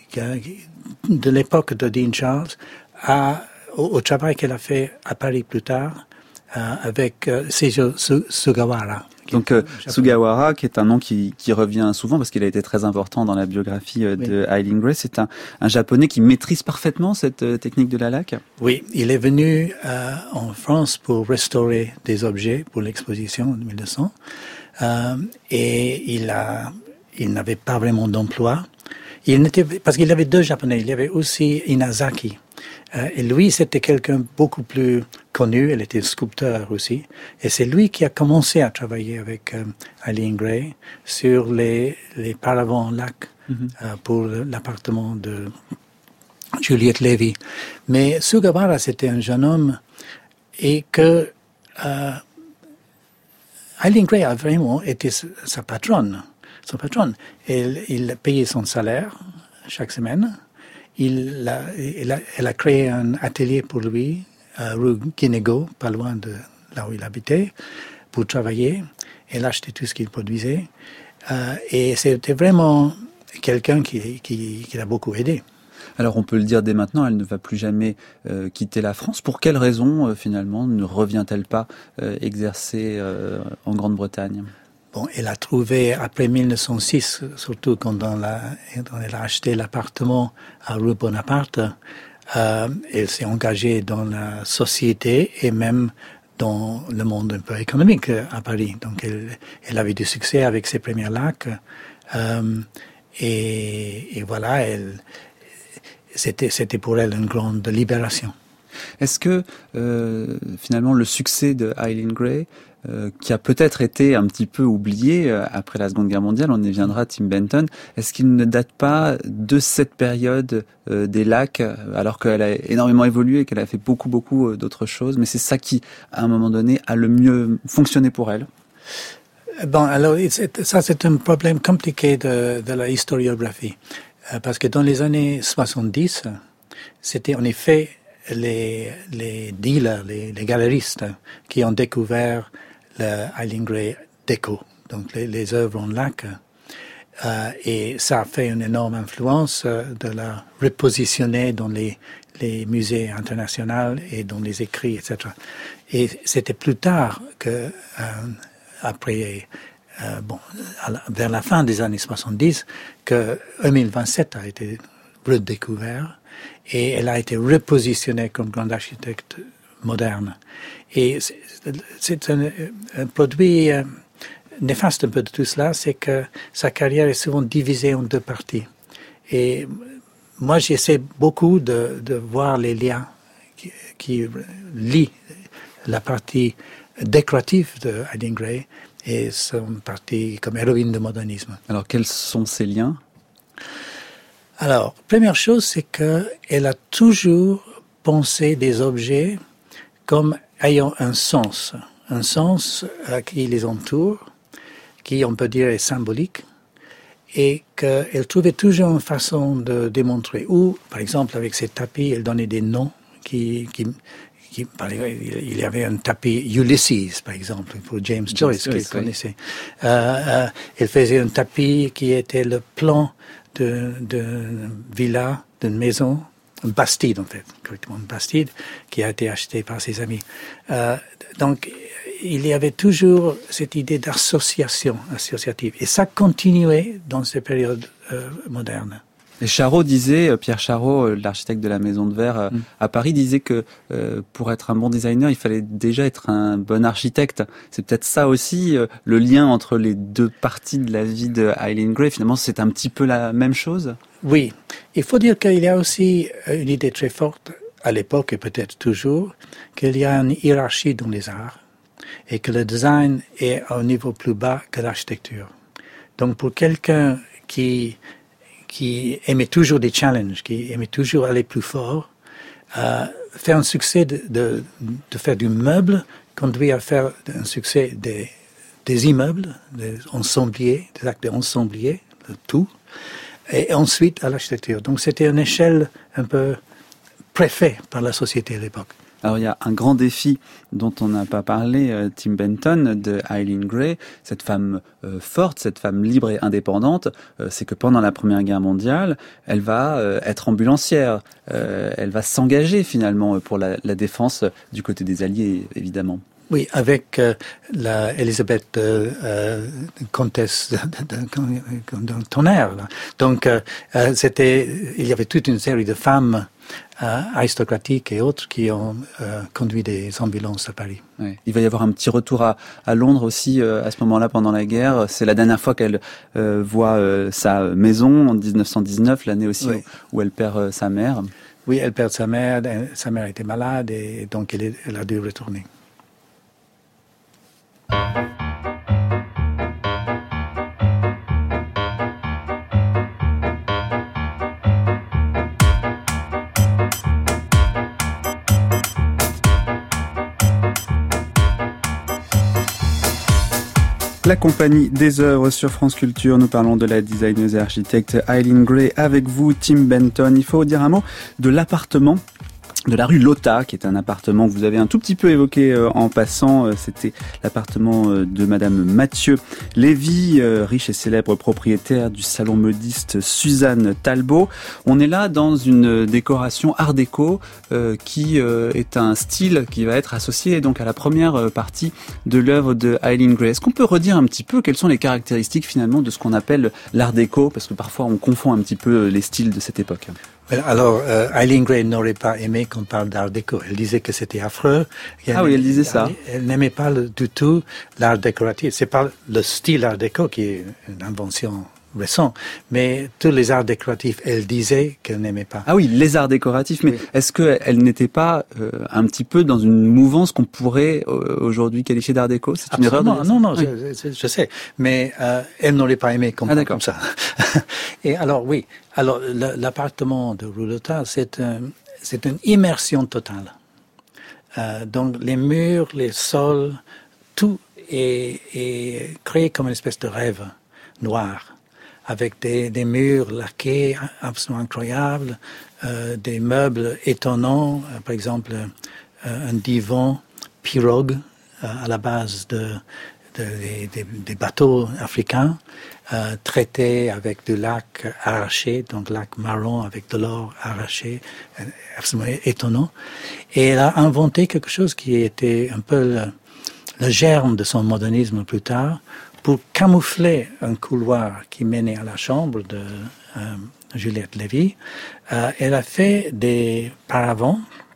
de l'époque de Dean Charles à, au, au travail qu'elle a fait à Paris plus tard euh, avec euh, Seijo Sugawara. Donc euh, Sugawara, qui est un nom qui, qui revient souvent parce qu'il a été très important dans la biographie euh, de oui. Eileen Gray, c'est un, un japonais qui maîtrise parfaitement cette euh, technique de la laque. Oui, il est venu euh, en France pour restaurer des objets pour l'exposition en mille deux cents euh, et il a, il n'avait pas vraiment d'emploi. Il n'était parce qu'il y avait deux japonais, il y avait aussi Inazaki. Euh, et lui, c'était quelqu'un beaucoup plus connu, elle était sculpteur aussi. Et c'est lui qui a commencé à travailler avec euh, Eileen Gray sur les, les paravents lacs mm-hmm. euh, pour l'appartement de Juliette Levy. Mais Sugawara, c'était un jeune homme et que euh, Eileen Gray a vraiment été sa patronne. Son patronne. Elle, il payait son salaire chaque semaine. Il a, elle, a, elle a créé un atelier pour lui, à rue Guinégo, pas loin de là où il habitait, pour travailler. Elle achetait tout ce qu'il produisait. Euh, et c'était vraiment quelqu'un qui, qui, qui l'a beaucoup aidé. Alors on peut le dire dès maintenant, elle ne va plus jamais euh, quitter la France. Pour quelle raison, euh, finalement, ne revient-elle pas euh, exercer euh, en Grande-Bretagne ? Bon, elle a trouvé, après mille neuf cent six, surtout quand on l'a, quand elle a acheté l'appartement à rue Bonaparte, euh, elle s'est engagée dans la société et même dans le monde un peu économique à Paris. Donc elle, elle avait du succès avec ses premiers lacs. Euh, et, et voilà, elle, c'était, c'était pour elle une grande libération. Est-ce que, euh, finalement, le succès de Eileen Gray, euh, qui a peut-être été un petit peu oublié euh, après la Seconde Guerre mondiale, on y viendra, Tim Benton, est-ce qu'il ne date pas de cette période euh, des lacs, alors qu'elle a énormément évolué et qu'elle a fait beaucoup, beaucoup euh, d'autres choses, mais c'est ça qui, à un moment donné, a le mieux fonctionné pour elle? Bon, alors, ça, c'est un problème compliqué de, de la historiographie, euh, parce que dans les années soixante-dix, c'était en effet les, les dealers, les, les galeristes qui ont découvert le Eileen Gray déco, donc les, les œuvres en lac. Euh, et ça a fait une énorme influence euh, de la repositionner dans les, les musées internationaux et dans les écrits, et cetera. Et c'était plus tard que, euh, après, euh, bon, la, vers la fin des années soixante-dix, que Émile Vincent a été redécouvert et elle a été repositionnée comme grande architecte moderne. Et c'est, c'est un, un produit euh, néfaste un peu de tout cela, c'est que sa carrière est souvent divisée en deux parties. Et moi, j'essaie beaucoup de, de voir les liens qui, qui lient la partie décorative de Eileen Gray et son partie comme héroïne de modernisme. Alors, quels sont ces liens ? Alors, première chose, c'est qu'elle a toujours pensé des objets comme ayant un sens, un sens euh, qui les entoure, qui, on peut dire, est symbolique, et qu'elle trouvait toujours une façon de démontrer. Ou, par exemple, avec ses tapis, elle donnait des noms qui... qui Qui, il y avait un tapis Ulysses, par exemple, pour James Joyce, qu'elle connaissait. Euh, euh, elle faisait un tapis qui était le plan de, de villa, d'une maison, une bastide en fait, correctement, une bastide qui a été achetée par ses amis. Euh, donc, il y avait toujours cette idée d'association associative, et ça continuait dans ces périodes euh, modernes. Et Charot disait, Pierre Charot, l'architecte de la Maison de Verre mm. à Paris, disait que euh, pour être un bon designer, il fallait déjà être un bon architecte. C'est peut-être ça aussi, euh, le lien entre les deux parties de la vie de Eileen Gray. Finalement, c'est un petit peu la même chose. Oui, il faut dire qu'il y a aussi une idée très forte à l'époque et peut-être toujours, qu'il y a une hiérarchie dans les arts et que le design est à un niveau plus bas que l'architecture. Donc pour quelqu'un qui, qui aimait toujours des challenges, qui aimait toujours aller plus fort, euh, faire un succès de, de, de faire du meuble conduit à faire un succès des, des immeubles, des ensembliers, des actes d'ensemblier, le tout, et ensuite à l'architecture. Donc c'était une échelle un peu préfaite par la société à l'époque. Alors il y a un grand défi dont on n'a pas parlé, euh, Tim Benton, de Eileen Gray, cette femme euh, forte, cette femme libre et indépendante, euh, c'est que pendant la Première Guerre mondiale, elle va euh, être ambulancière, euh, elle va s'engager finalement pour la, la défense du côté des Alliés, évidemment. Oui, avec euh, la Elisabeth, euh, euh, comtesse de, de, de, de Tonnerre. Là. Donc, euh, c'était, il y avait toute une série de femmes euh, aristocratiques et autres qui ont euh, conduit des ambulances à Paris. Oui. Il va y avoir un petit retour à, à Londres aussi euh, à ce moment-là pendant la guerre. C'est la dernière fois qu'elle euh, voit euh, sa maison en dix-neuf cent dix-neuf, l'année aussi oui. où, où elle perd euh, sa mère. Oui, elle perd sa mère. Sa mère était malade et donc elle, est, elle a dû retourner. La compagnie des œuvres sur France Culture. Nous parlons de la designeuse et architecte Eileen Gray avec vous, Tim Benton. Il faut dire un mot de l'appartement de la rue Lota, qui est un appartement que vous avez un tout petit peu évoqué euh, en passant. Euh, c'était l'appartement euh, de Madame Mathieu Lévy, euh, riche et célèbre propriétaire du salon modiste Suzanne Talbot. On est là dans une décoration art déco euh, qui euh, est un style qui va être associé donc à la première partie de l'œuvre de Eileen Gray. Est-ce qu'on peut redire un petit peu quelles sont les caractéristiques finalement de ce qu'on appelle l'art déco, parce que parfois on confond un petit peu les styles de cette époque. Alors, euh, Eileen Gray n'aurait pas aimé qu'on parle d'art déco. Elle disait que c'était affreux. Elle, ah oui, elle disait ça. Elle, elle n'aimait pas le, du tout l'art décoratif. C'est pas le style art déco qui est une invention récente, mais tous les arts décoratifs, elle disait qu'elle n'aimait pas. Ah oui, les arts décoratifs. Mais oui. Est-ce qu'elle n'était pas euh, un petit peu dans une mouvance qu'on pourrait euh, aujourd'hui qualifier d'art déco? C'est une erreur de dire ça? Non, non, oui. je, je, je sais. Mais euh, elle n'aurait pas aimé qu'on parle comme ça. Et alors, oui. Alors, l'appartement de rue Lota, c'est un, c'est une immersion totale. Euh, donc, les murs, les sols, tout est, est créé comme une espèce de rêve noir, avec des, des murs laqués absolument incroyables, euh, des meubles étonnants, euh, par exemple euh, un divan pirogue euh, à la base de, de, de, de des bateaux africains, Euh, traité avec du lac arraché, donc lac marron avec de l'or arraché, euh, absolument étonnant. Et elle a inventé quelque chose qui était un peu le, le germe de son modernisme plus tard, pour camoufler un couloir qui menait à la chambre de euh, Juliette Lévy. Euh, elle a fait des paravents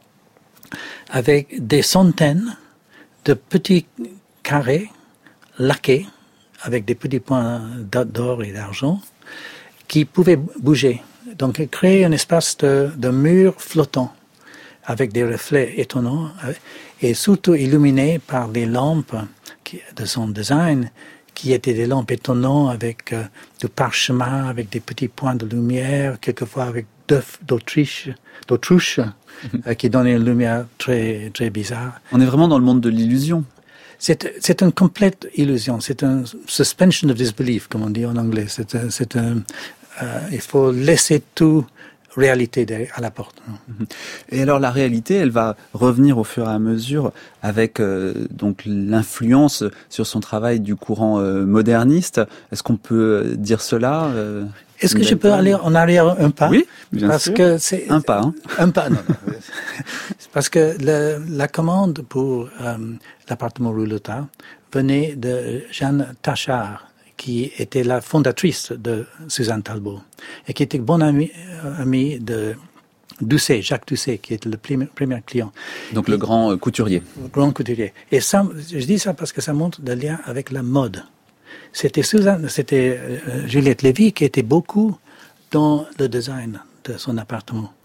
avec des centaines de petits carrés laqués, avec des petits points d'or et d'argent, qui pouvaient bouger. Donc, elle crée un espace de, de mur flottant, avec des reflets étonnants, et surtout illuminé par des lampes qui, de son design, qui étaient des lampes étonnantes avec euh, du parchemin, avec des petits points de lumière, quelquefois avec d'œufs d'Autriche, d'autruche, euh, qui donnaient une lumière très, très bizarre. On est vraiment dans le monde de l'illusion. C'est, c'est une complète illusion. C'est un suspension of disbelief, comme on dit en anglais. C'est un, c'est un, euh, il faut laisser tout réalité à la porte. Et alors la réalité, elle va revenir au fur et à mesure avec euh, donc l'influence sur son travail du courant euh, moderniste. Est-ce qu'on peut dire cela euh, Est-ce que je peux aller en arrière un pas? Oui, bien Parce sûr. Que c'est un pas. Hein. Un pas, non. non. Parce que le, la commande pour euh, l'appartement rue Lota venait de Jeanne Tachard, qui était la fondatrice de Suzanne Talbot, et qui était bonne amie, euh, amie de Doucet, Jacques Doucet, qui était le premier, premier client. Donc le grand euh, couturier. Le grand couturier. Et ça, je dis ça parce que ça montre le lien avec la mode. C'était Suzanne, c'était euh, Juliette Lévy qui était beaucoup dans le design de son appartement.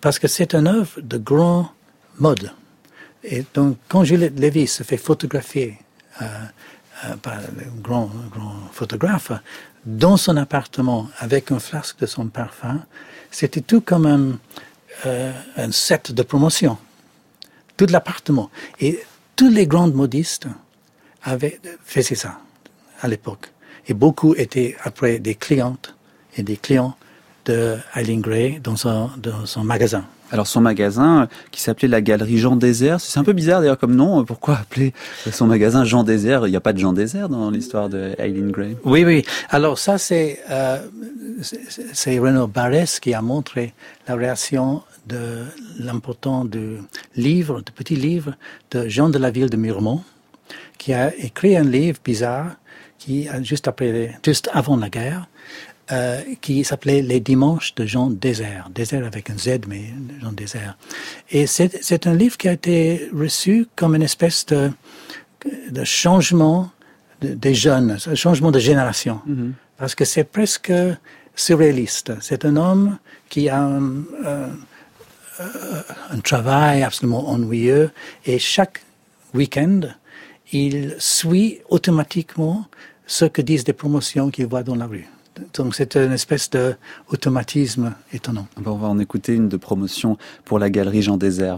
parce que c'est une œuvre de grand mode. Et donc, quand Juliette Lévy se fait photographier euh, euh, par un grand, grand photographe dans son appartement avec un flasque de son parfum, c'était tout comme un, euh, un set de promotion. Tout l'appartement. Et tous les grands modistes avaient fait ça à l'époque. Et beaucoup étaient après des clientes et des clients de Eileen Gray dans son, dans son magasin. Alors son magasin, qui s'appelait la Galerie Jean Désert, c'est un peu bizarre d'ailleurs comme nom, pourquoi appeler son magasin Jean Désert? Il n'y a pas de Jean Désert dans l'histoire de Eileen Gray. Oui, oui. Alors ça, c'est, euh, c'est, c'est Renaud Barrès qui a montré la réaction de l'important du livre, de petit livre de Jean de la Ville de Murmont, qui a écrit un livre bizarre, qui juste après, juste avant la guerre, Euh, qui s'appelait Les Dimanches de Jean Désert. Désert avec un Z, mais Jean Désert. Et c'est, c'est un livre qui a été reçu comme une espèce de, de changement de, des jeunes, un changement de génération. Mm-hmm. Parce que c'est presque surréaliste. C'est un homme qui a un, un, un travail absolument ennuyeux et chaque week-end, il suit automatiquement ce que disent des promotions qu'il voit dans la rue. Donc c'est une espèce d'automatisme étonnant. On va en écouter une de promotion pour la Galerie Jean Désert.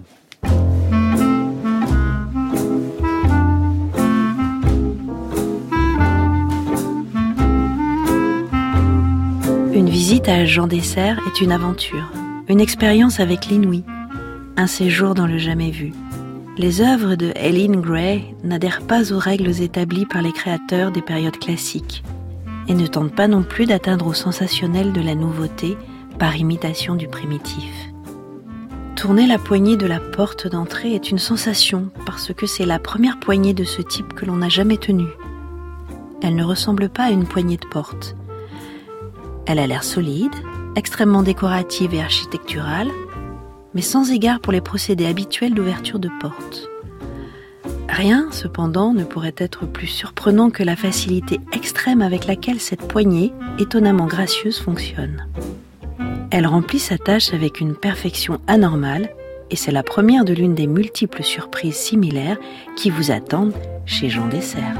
Une visite à Jean Désert est une aventure, une expérience avec l'inouï, un séjour dans le jamais vu. Les œuvres de Eileen Gray n'adhèrent pas aux règles établies par les créateurs des périodes classiques et ne tentent pas non plus d'atteindre au sensationnel de la nouveauté par imitation du primitif. Tourner la poignée de la porte d'entrée est une sensation parce que c'est la première poignée de ce type que l'on n'a jamais tenue. Elle ne ressemble pas à une poignée de porte. Elle a l'air solide, extrêmement décorative et architecturale, mais sans égard pour les procédés habituels d'ouverture de porte. Rien, cependant, ne pourrait être plus surprenant que la facilité extrême avec laquelle cette poignée, étonnamment gracieuse, fonctionne. Elle remplit sa tâche avec une perfection anormale, et c'est la première de l'une des multiples surprises similaires qui vous attendent chez Jean Désert.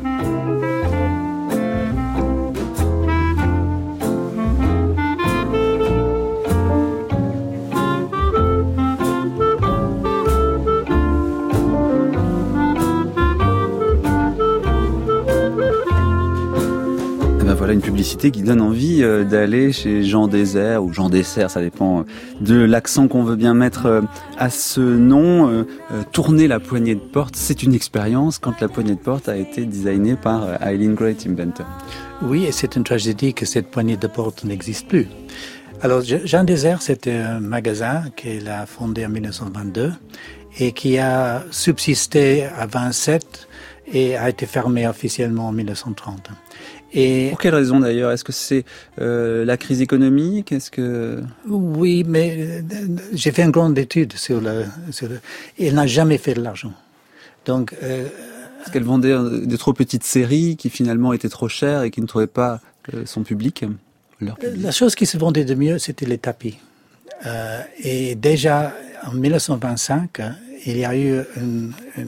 Voilà une publicité qui donne envie euh, d'aller chez Jean Désert ou Jean Dessert, ça dépend euh, de l'accent qu'on veut bien mettre euh, à ce nom. Euh, euh, tourner la poignée de porte, c'est une expérience quand la poignée de porte a été designée par euh, Eileen Gray, Tim Benton. Oui, et c'est une tragédie que cette poignée de porte n'existe plus. Alors, Jean Désert, c'était un magasin qu'elle a fondé en dix-neuf cent vingt-deux et qui a subsisté à vingt-sept et a été fermé officiellement en dix-neuf cent trente. Et pour quelle raison d'ailleurs? Est-ce que c'est euh, la crise économique? Est-ce que oui, mais euh, j'ai fait une grande étude sur le. Sur le... Elle n'a jamais fait de l'argent. Donc. Euh, Est-ce qu'elle vendait des trop petites séries qui finalement étaient trop chères et qui ne trouvaient pas euh, son public, leur public? La chose qui se vendait de mieux, c'était les tapis. Euh, et déjà en dix-neuf cent vingt-cinq, il y a eu un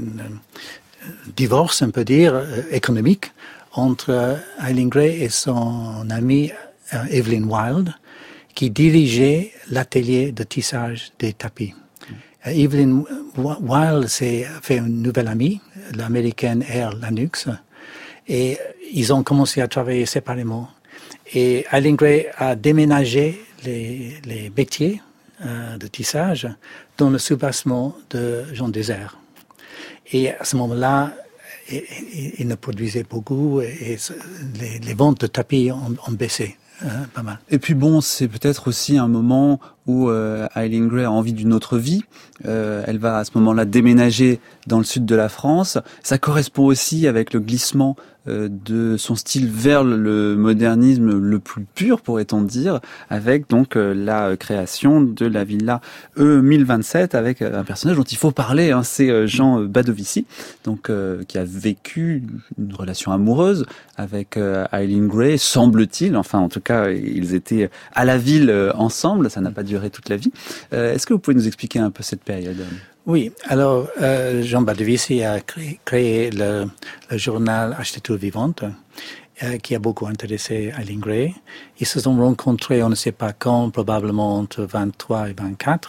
divorce, on peut dire, euh, économique entre Eileen Gray et son amie euh, Evelyn Wild, qui dirigeait l'atelier de tissage des tapis. Euh, Evelyn Wild s'est fait une nouvelle amie, l'américaine Air Lennox, et ils ont commencé à travailler séparément. Et Eileen Gray a déménagé les, les métiers euh, de tissage dans le soubassement de Jean Désert. Et à ce moment-là, il, il, il ne produisait beaucoup et les, les ventes de tapis ont, ont baissé hein, pas mal. Et puis bon, c'est peut-être aussi un moment où euh, Eileen Gray a envie d'une autre vie. Euh, elle va à ce moment-là déménager dans le sud de la France. Ça correspond aussi avec le glissement euh, de son style vers le modernisme le plus pur, pourrait-on dire, avec donc euh, la création de la Villa E mille vingt-sept avec un personnage dont il faut parler, hein, c'est Jean Badovici, donc euh, qui a vécu une relation amoureuse avec euh, Eileen Gray, semble-t-il. Enfin, en tout cas, ils étaient à la ville euh, ensemble. Ça n'a pas duré durer toute la vie. Euh, est-ce que vous pouvez nous expliquer un peu cette période ? Oui, alors euh, Jean Badovici a créé, créé le, le journal Architecture vivante, euh, qui a beaucoup intéressé Eileen Gray. Ils se sont rencontrés, on ne sait pas quand, probablement entre vingt-trois et vingt-quatre.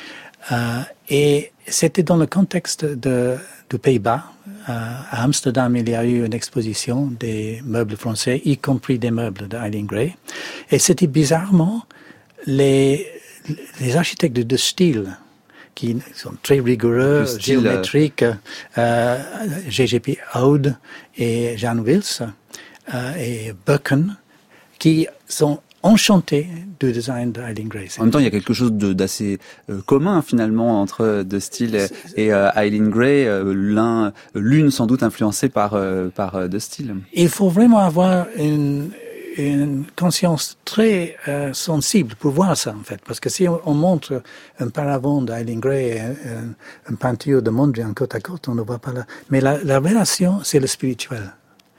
Euh, et c'était dans le contexte de, du Pays-Bas. Euh, à Amsterdam, il y a eu une exposition des meubles français, y compris des meubles de Eileen Gray. Et c'était bizarrement les, les architectes de, de style, qui sont très rigoureux, style, géométriques, euh, G G P Aude et Jan Wils euh, et Birken, qui sont enchantés du design de Eileen Gray. En même temps, il y a quelque chose de, d'assez euh, commun finalement entre De Stijl et, et euh, Eileen Gray, euh, l'un, l'une sans doute influencée par euh, par euh, De Stijl. Il faut vraiment avoir une une conscience très euh, sensible pour voir ça, en fait. Parce que si on, on montre un paravent d'Eileen Gray et un, un peinture de Mondrian côte à côte, on ne voit pas là. Mais la, la relation, c'est le spirituel.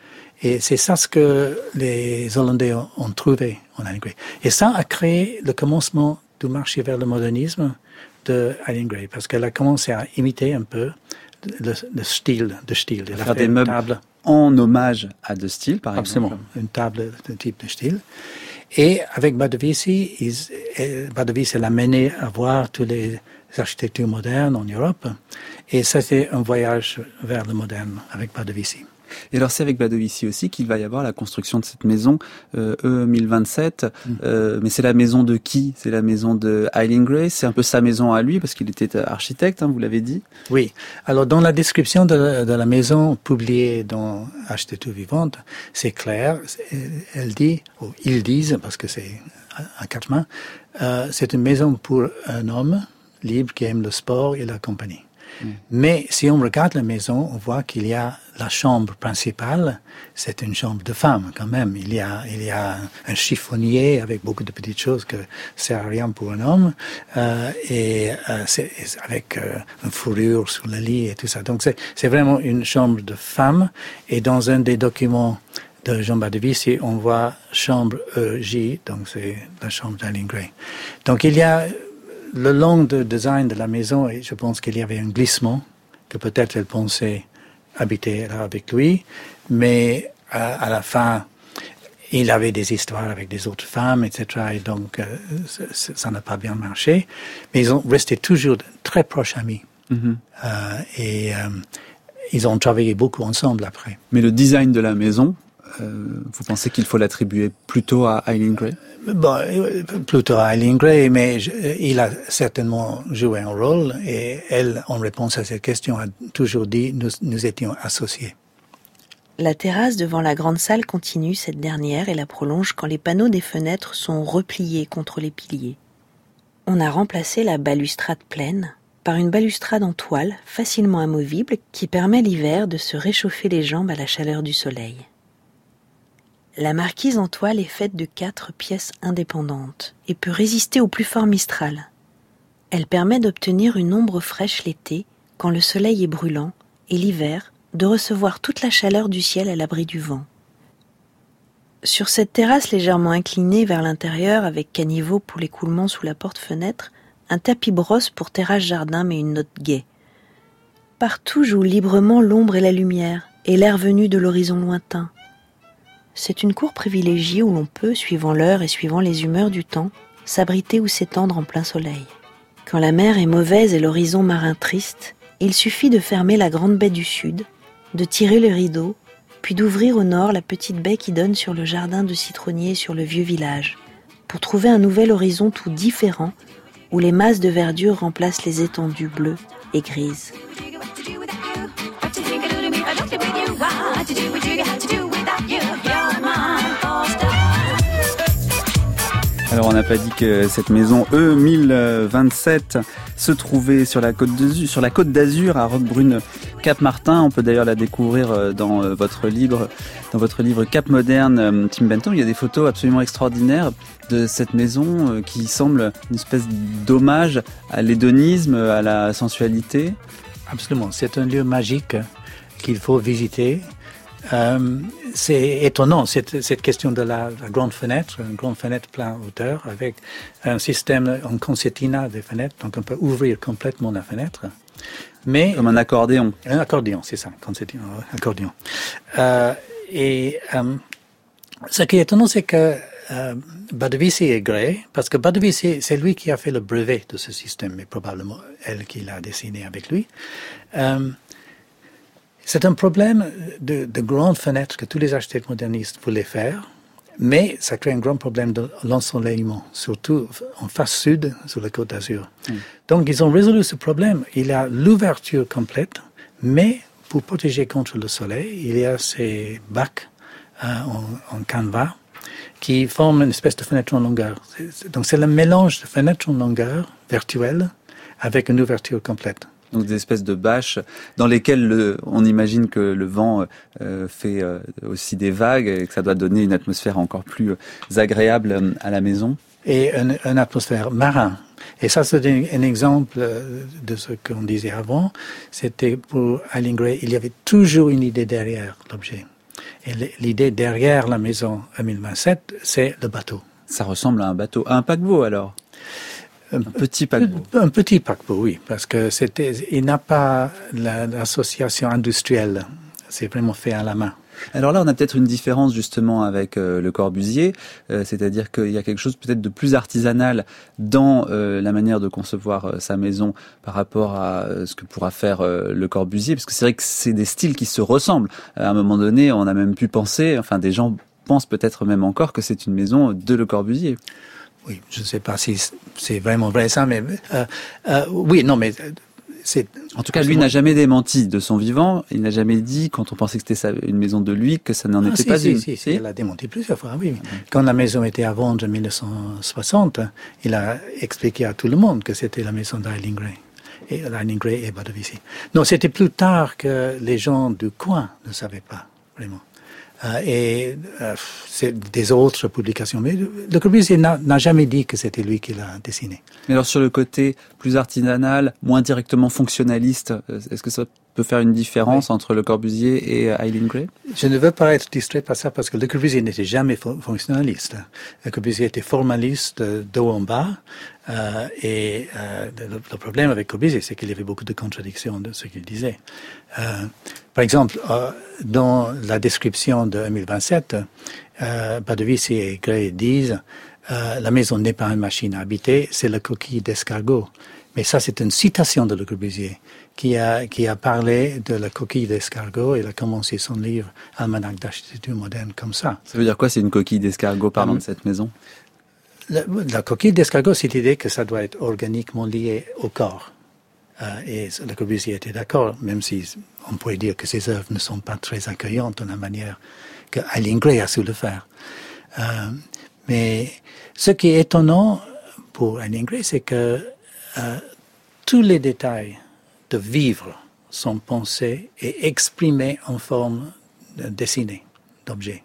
Et c'est ça ce que les Hollandais ont, ont trouvé en Eileen Gray. Et ça a créé le commencement du marché vers le modernisme de Eileen Gray, parce qu'elle a commencé à imiter un peu le, le style de style. Elle a faire fait des une meubles table en hommage à De Stijl, par Absolument, exemple. une table de type de style. Et avec Badovici, ils, Badovici l'a mené à voir toutes les architectures modernes en Europe. Et ça, c'est un voyage vers le moderne avec Badovici. Et alors c'est avec Badovici aussi qu'il va y avoir la construction de cette maison euh, E mille vingt-sept. Mmh. Euh, mais c'est la maison de qui ? C'est la maison de Eileen Gray. C'est un peu sa maison à lui parce qu'il était architecte, hein, vous l'avez dit. Oui. Alors dans la description de la, de la maison publiée dans Architecture vivante, c'est clair. Elle dit, ou ils disent, parce que c'est à quatre mains, euh, c'est une maison pour un homme libre qui aime le sport et la compagnie. Mmh. Mais si on regarde la maison, on voit qu'il y a la chambre principale, c'est une chambre de femme quand même. Il y a, il y a un chiffonnier avec beaucoup de petites choses que sert à rien pour un homme, euh, et euh, c'est avec euh, une fourrure sur le lit et tout ça. Donc c'est, c'est vraiment une chambre de femme. Et dans un des documents de Jean Badovici, on voit chambre E J, donc c'est la chambre d'Eileen Gray. Donc il y a le long de design de la maison, et je pense qu'il y avait un glissement, que peut-être elle pensait habiter là avec lui, mais à, à la fin, il avait des histoires avec des autres femmes, et cetera. Et donc, euh, ça n'a pas bien marché. Mais ils ont resté toujours très proches amis. Mm-hmm. Euh, et euh, ils ont travaillé beaucoup ensemble après. Mais le design de la maison, euh, vous pensez qu'il faut l'attribuer plutôt à Eileen Gray ? Bon, plutôt à Eileen Gray, mais je, il a certainement joué un rôle, et elle, en réponse à cette question, a toujours dit nous, nous étions associés. La terrasse devant la grande salle continue cette dernière et la prolonge quand les panneaux des fenêtres sont repliés contre les piliers. On a remplacé la balustrade pleine par une balustrade en toile facilement amovible qui permet l'hiver de se réchauffer les jambes à la chaleur du soleil. La marquise en toile est faite de quatre pièces indépendantes et peut résister au plus fort mistral. Elle permet d'obtenir une ombre fraîche l'été, quand le soleil est brûlant, et l'hiver, de recevoir toute la chaleur du ciel à l'abri du vent. Sur cette terrasse légèrement inclinée vers l'intérieur, avec caniveau pour l'écoulement sous la porte-fenêtre, un tapis brosse pour terrasse-jardin met une note gaie. Partout joue librement l'ombre et la lumière, et l'air venu de l'horizon lointain. C'est une cour privilégiée où l'on peut, suivant l'heure et suivant les humeurs du temps, s'abriter ou s'étendre en plein soleil. Quand la mer est mauvaise et l'horizon marin triste, il suffit de fermer la grande baie du sud, de tirer le rideau, puis d'ouvrir au nord la petite baie qui donne sur le jardin de citronniers sur le vieux village, pour trouver un nouvel horizon tout différent, où les masses de verdure remplacent les étendues bleues et grises. Alors on n'a pas dit que cette maison E mille vingt-sept se trouvait sur la côte d'Azur, sur la côte d'Azur à Roquebrune-Cap-Martin. On peut d'ailleurs la découvrir dans votre livre, dans votre livre Cap Moderne, Tim Benton. Il y a des photos absolument extraordinaires de cette maison qui semble une espèce d'hommage à l'hédonisme, à la sensualité. Absolument, c'est un lieu magique qu'il faut visiter. Euh, c'est étonnant, cette, cette question de la, la grande fenêtre, une grande fenêtre plein hauteur avec un système en concertina des fenêtres, donc on peut ouvrir complètement la fenêtre. Mais, comme un accordéon. Un accordéon, c'est ça, concertina, accordéon. Euh, et euh, ce qui est étonnant, c'est que euh, Badovici et Gray, parce que Badovici, c'est lui qui a fait le brevet de ce système, mais probablement elle qui l'a dessiné avec lui. Euh, C'est un problème de, de grandes fenêtres que tous les architectes modernistes voulaient faire, mais ça crée un grand problème de l'ensoleillement, surtout en face sud, sur la Côte d'Azur. Mm. Donc, ils ont résolu ce problème. Il y a l'ouverture complète, mais pour protéger contre le soleil, il y a ces bacs euh, en, en canevas qui forment une espèce de fenêtre en longueur. C'est, donc, c'est le mélange de fenêtre en longueur virtuelle avec une ouverture complète. Donc des espèces de bâches dans lesquelles le, on imagine que le vent euh, fait euh, aussi des vagues et que ça doit donner une atmosphère encore plus euh, agréable euh, à la maison. Et une, une atmosphère marin. Et ça, c'est un, un exemple de ce qu'on disait avant. C'était pour Eileen Gray, il y avait toujours une idée derrière l'objet. Et l'idée derrière la maison deux mille vingt-sept, c'est le bateau. Ça ressemble à un bateau, à un paquebot alors. Un petit paquebot. Un petit paquebot, oui, parce que c'était, il n'a pas la, l'association industrielle. C'est vraiment fait à la main. Alors là, on a peut-être une différence justement avec euh, Le Corbusier, euh, c'est-à-dire qu'il y a quelque chose peut-être de plus artisanal dans euh, la manière de concevoir euh, sa maison par rapport à euh, ce que pourra faire euh, Le Corbusier, parce que c'est vrai que c'est des styles qui se ressemblent. À un moment donné, on a même pu penser, enfin des gens pensent peut-être même encore que c'est une maison de Le Corbusier. Oui, je ne sais pas si c'est vraiment vrai ça, mais euh, euh, oui, non, mais c'est. En tout cas, lui n'a jamais démenti de son vivant. Il n'a jamais dit, quand on pensait que c'était une maison de lui, que ça n'en ah, était si, pas si, une. Si, si, il a démenti plusieurs fois, oui. Mm-hmm. Quand la maison était à vendre en mille neuf cent soixante, il a expliqué à tout le monde que c'était la maison d'Eileen Gray. Et Eileen Gray et Badovici. Non, c'était plus tard que les gens du coin ne savaient pas, vraiment. Euh, et euh, c'est des autres publications. Mais Le Corbusier n'a, n'a jamais dit que c'était lui qui l'a dessiné. Mais alors sur le côté plus artisanal, moins directement fonctionnaliste, est-ce que ça peut faire une différence oui. entre Le Corbusier et Eileen Gray? Je ne veux pas être distrait par ça parce que Le Corbusier n'était jamais fonctionnaliste. Le Corbusier était formaliste de haut en bas. Euh, et euh, le, le problème avec Corbusier, c'est qu'il y avait beaucoup de contradictions de ce qu'il disait. Euh, par exemple, euh, dans la description de deux mille vingt-sept, euh, Badovici et Gray disent euh, la maison n'est pas une machine à habiter, c'est la coquille d'escargot. Mais ça, c'est une citation de Le Corbusier qui a, qui a parlé de la coquille d'escargot. Il a commencé son livre Almanach d'architecture moderne comme ça. Ça veut dire quoi, c'est une coquille d'escargot parlant hum. de cette maison? La, la coquille d'escargot, c'est l'idée que ça doit être organiquement lié au corps. Euh, et Le Corbusier était d'accord, même si on pourrait dire que ses œuvres ne sont pas très accueillantes de la manière que Eileen Gray a su le faire. Euh, mais ce qui est étonnant pour Eileen Gray, c'est que euh, tous les détails de vivre sont pensés et exprimés en forme de dessinée, d'objets.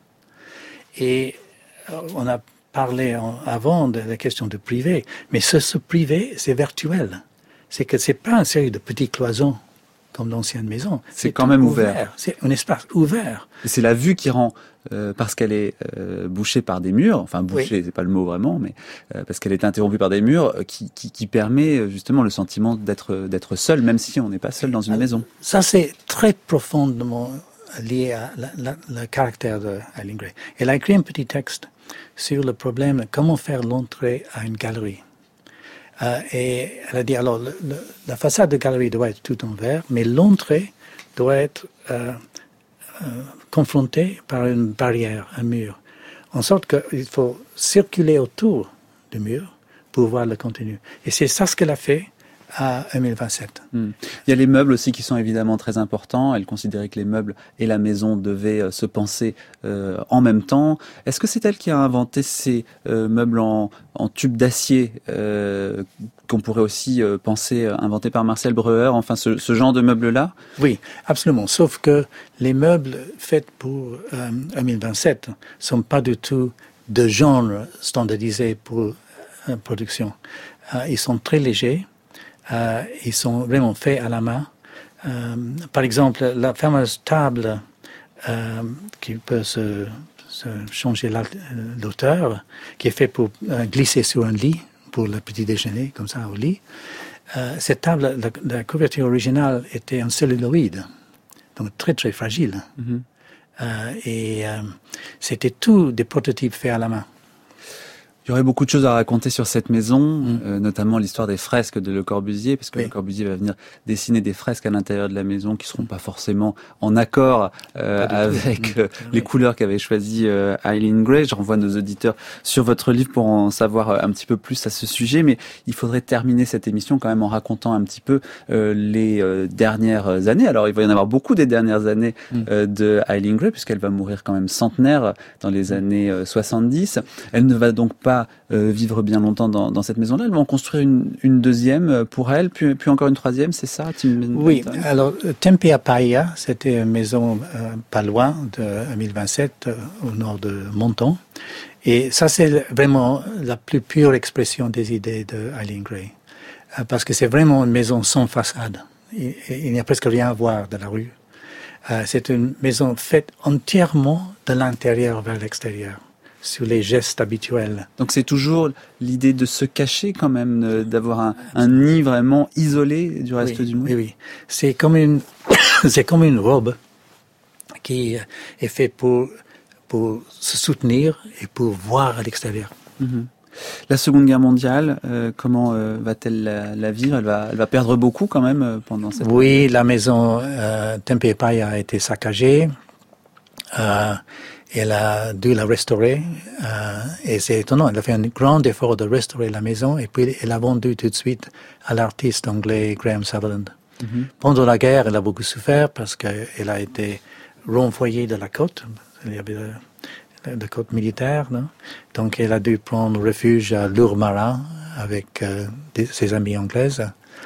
Et euh, on a parlé en, avant de la question de privé, mais ce, ce privé, c'est virtuel. C'est que c'est pas une série de petites cloisons comme l'ancienne maison. C'est, c'est quand même ouvert. ouvert. C'est un espace ouvert. Et c'est la vue qui rend, euh, parce qu'elle est euh, bouchée par des murs, enfin bouchée, oui. c'est pas le mot vraiment, mais euh, parce qu'elle est interrompue par des murs, qui, qui, qui permet justement le sentiment d'être d'être seul, même si on n'est pas seul dans une Alors, maison. Ça, c'est très profondément lié à la, la, le caractère de Eileen Gray. Elle a écrit un petit texte sur le problème de comment faire l'entrée à une galerie. Euh, et elle a dit, alors, le, le, la façade de galerie doit être tout en verre, mais l'entrée doit être euh, euh, confrontée par une barrière, un mur, en sorte qu'il faut circuler autour du mur pour voir le contenu. Et c'est ça ce qu'elle a fait à deux mille vingt-sept. Mmh. Il y a les meubles aussi qui sont évidemment très importants. Elle considérait que les meubles et la maison devaient euh, se penser euh, en même temps. Est-ce que c'est elle qui a inventé ces euh, meubles en, en tube d'acier euh, qu'on pourrait aussi euh, penser euh, inventés par Marcel Breuer, enfin ce, ce genre de meubles-là? Oui, absolument. Sauf que les meubles faits pour euh, deux mille vingt-sept sont pas du tout de genre standardisé pour euh, production. Euh, ils sont très légers. Euh, ils sont vraiment faits à la main. Euh, par exemple, la fameuse table euh, qui peut se, se changer la, l'auteur, qui est fait pour euh, glisser sur un lit pour le petit déjeuner, comme ça au lit. Euh, cette table, la, la couverture originale était en celluloïde, donc très très fragile. Mm-hmm. Euh, et euh, c'était tout des prototypes faits à la main. Il y aurait beaucoup de choses à raconter sur cette maison, mmh. euh, notamment l'histoire des fresques de Le Corbusier, parce que oui. Le Corbusier va venir dessiner des fresques à l'intérieur de la maison qui seront pas forcément en accord euh, avec euh, oui. les couleurs qu'avait choisies euh, Eileen Gray. Je renvoie nos auditeurs sur votre livre pour en savoir un petit peu plus à ce sujet, mais il faudrait terminer cette émission quand même en racontant un petit peu euh, les euh, dernières années. Alors il va y en avoir beaucoup des dernières années mmh. euh, de Eileen Gray, puisqu'elle va mourir quand même centenaire dans les années euh, soixante-dix. Elle ne va donc pas Euh, vivre bien longtemps dans, dans cette maison-là. Elles vont en construire une, une deuxième pour elle, puis, puis encore une troisième, c'est ça, Tim Benton? Oui, alors Tempe Apaia, c'était une maison euh, pas loin de mille vingt-sept, euh, au nord de Menton. Et ça, c'est vraiment la plus pure expression des idées de Eileen Gray. Euh, parce que c'est vraiment une maison sans façade. Il, il n'y a presque rien à voir de la rue. Euh, c'est une maison faite entièrement de l'intérieur vers l'extérieur, sur les gestes habituels. Donc c'est toujours l'idée de se cacher quand même, d'avoir un, un nid vraiment isolé du reste oui, du monde. Oui, oui. C'est comme une, c'est comme une robe qui est faite pour, pour se soutenir et pour voir à l'extérieur. Mm-hmm. La Seconde Guerre mondiale, euh, comment euh, va-t-elle la, la vivre? Elle va, elle va perdre beaucoup quand même euh, pendant cette Oui, période. La maison euh, Tempe Apaia a été saccagée. Euh, Elle a dû la restaurer, euh, et c'est étonnant, elle a fait un grand effort de restaurer la maison, et puis elle a vendu tout de suite à l'artiste anglais Graham Sutherland. Mm-hmm. Pendant la guerre, elle a beaucoup souffert parce qu'elle a été renvoyée de la côte, il y avait la, la côte militaire, non? Donc elle a dû prendre refuge à Lourmarin avec euh, des, ses amies anglaises.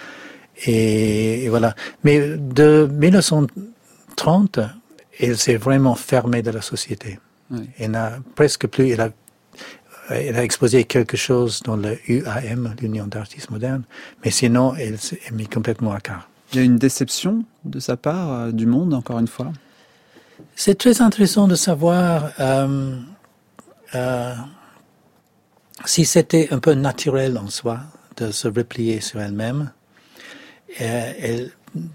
Et, et voilà. Mais de mille neuf cent trente, elle s'est vraiment fermée de la société. Oui. Elle n'a presque plus, elle a, elle a exposé quelque chose dans le U A M, l'Union d'artistes modernes, mais sinon, elle s'est mise complètement à part. Il y a une déception de sa part, euh, du monde, encore une fois? C'est très intéressant de savoir euh, euh, si c'était un peu naturel en soi de se replier sur elle-même. Euh, elle,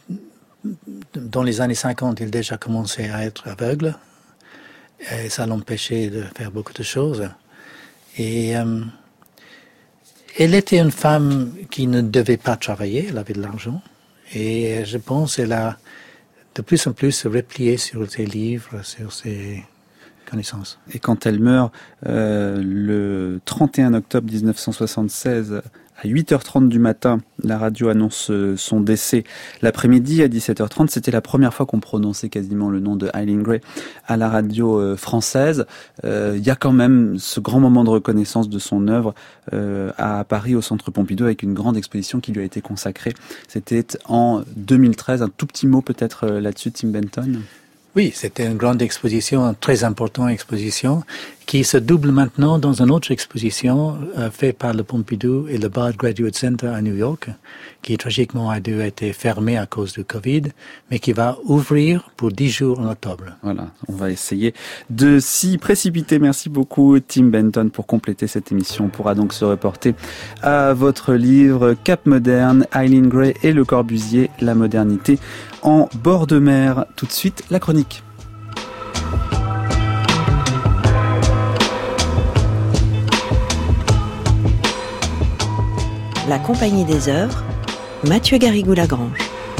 dans les années cinquante, elle déjà commençait à être aveugle, et ça l'empêchait de faire beaucoup de choses. Et euh, elle était une femme qui ne devait pas travailler, elle avait de l'argent, et je pense qu'elle a de plus en plus se replié sur ses livres, sur ses connaissances. Et quand elle meurt euh, le trente et un octobre dix-neuf cent soixante-seize, à huit heures trente du matin, la radio annonce son décès. L'après-midi, à dix-sept heures trente, c'était la première fois qu'on prononçait quasiment le nom de Eileen Gray à la radio euh, française. Euh, il y a quand même ce grand moment de reconnaissance de son œuvre euh, à Paris, au Centre Pompidou, avec une grande exposition qui lui a été consacrée. C'était en deux mille treize. Un tout petit mot peut-être euh, là-dessus, Tim Benton? Oui, c'était une grande exposition, une très importante exposition, qui se double maintenant dans une autre exposition euh, faite par le Pompidou et le Bard Graduate Center à New York, qui tragiquement a dû être fermé à cause du Covid, mais qui va ouvrir pour dix jours en octobre. Voilà, on va essayer de s'y précipiter. Merci beaucoup Tim Benton pour compléter cette émission. On pourra donc se reporter à votre livre Cap moderne, Eileen Gray et Le Corbusier, la modernité en bord de mer. Tout de suite, la chronique. La Compagnie des Œuvres, Mathieu Garrigou-Lagrange.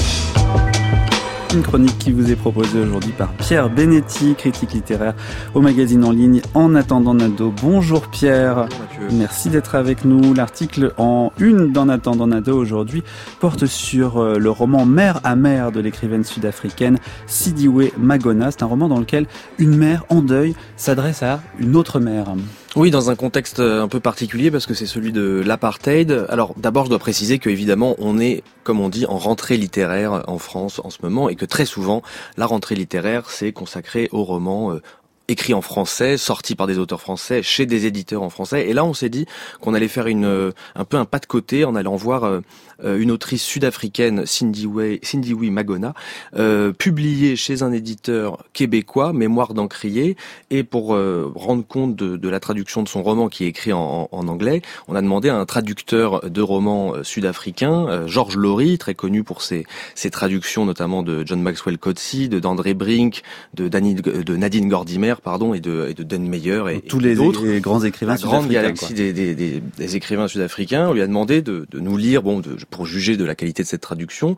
Une chronique qui vous est proposée aujourd'hui par Pierre Benetti, critique littéraire au magazine en ligne En attendant Nado. Bonjour Pierre, bonjour merci d'être avec nous. L'article en une d'En attendant Nado aujourd'hui porte sur le roman Mère à mère de l'écrivaine sud-africaine Sidiwe Magona. C'est un roman dans lequel une mère en deuil s'adresse à une autre mère. Oui, dans un contexte un peu particulier parce que c'est celui de l'apartheid. Alors d'abord, je dois préciser que évidemment, on est, comme on dit, en rentrée littéraire en France en ce moment et que très souvent, la rentrée littéraire, c'est consacré aux romans euh, écrit en français, sorti par des auteurs français, chez des éditeurs en français. Et là, on s'est dit qu'on allait faire une, un peu un pas de côté en allant voir euh, une autrice sud-africaine, Cindy Way, Cindy Way Magona, euh, publiée chez un éditeur québécois, Mémoire d'Encrier. Et pour euh, rendre compte de, de la traduction de son roman qui est écrit en, en anglais, on a demandé à un traducteur de romans euh, sud-africains, euh, Georges Laurie, très connu pour ses, ses traductions notamment de John Maxwell Coetzee, de d'André Brink, de, Dani, de Nadine Gordimer, pardon, et de, et de Dan Meyer et, tous et les, d'autres. les grands écrivains la grande sud-africains. galaxie des, des, des, des écrivains sud-africains. On lui a demandé de, de nous lire, bon, de, pour juger de la qualité de cette traduction,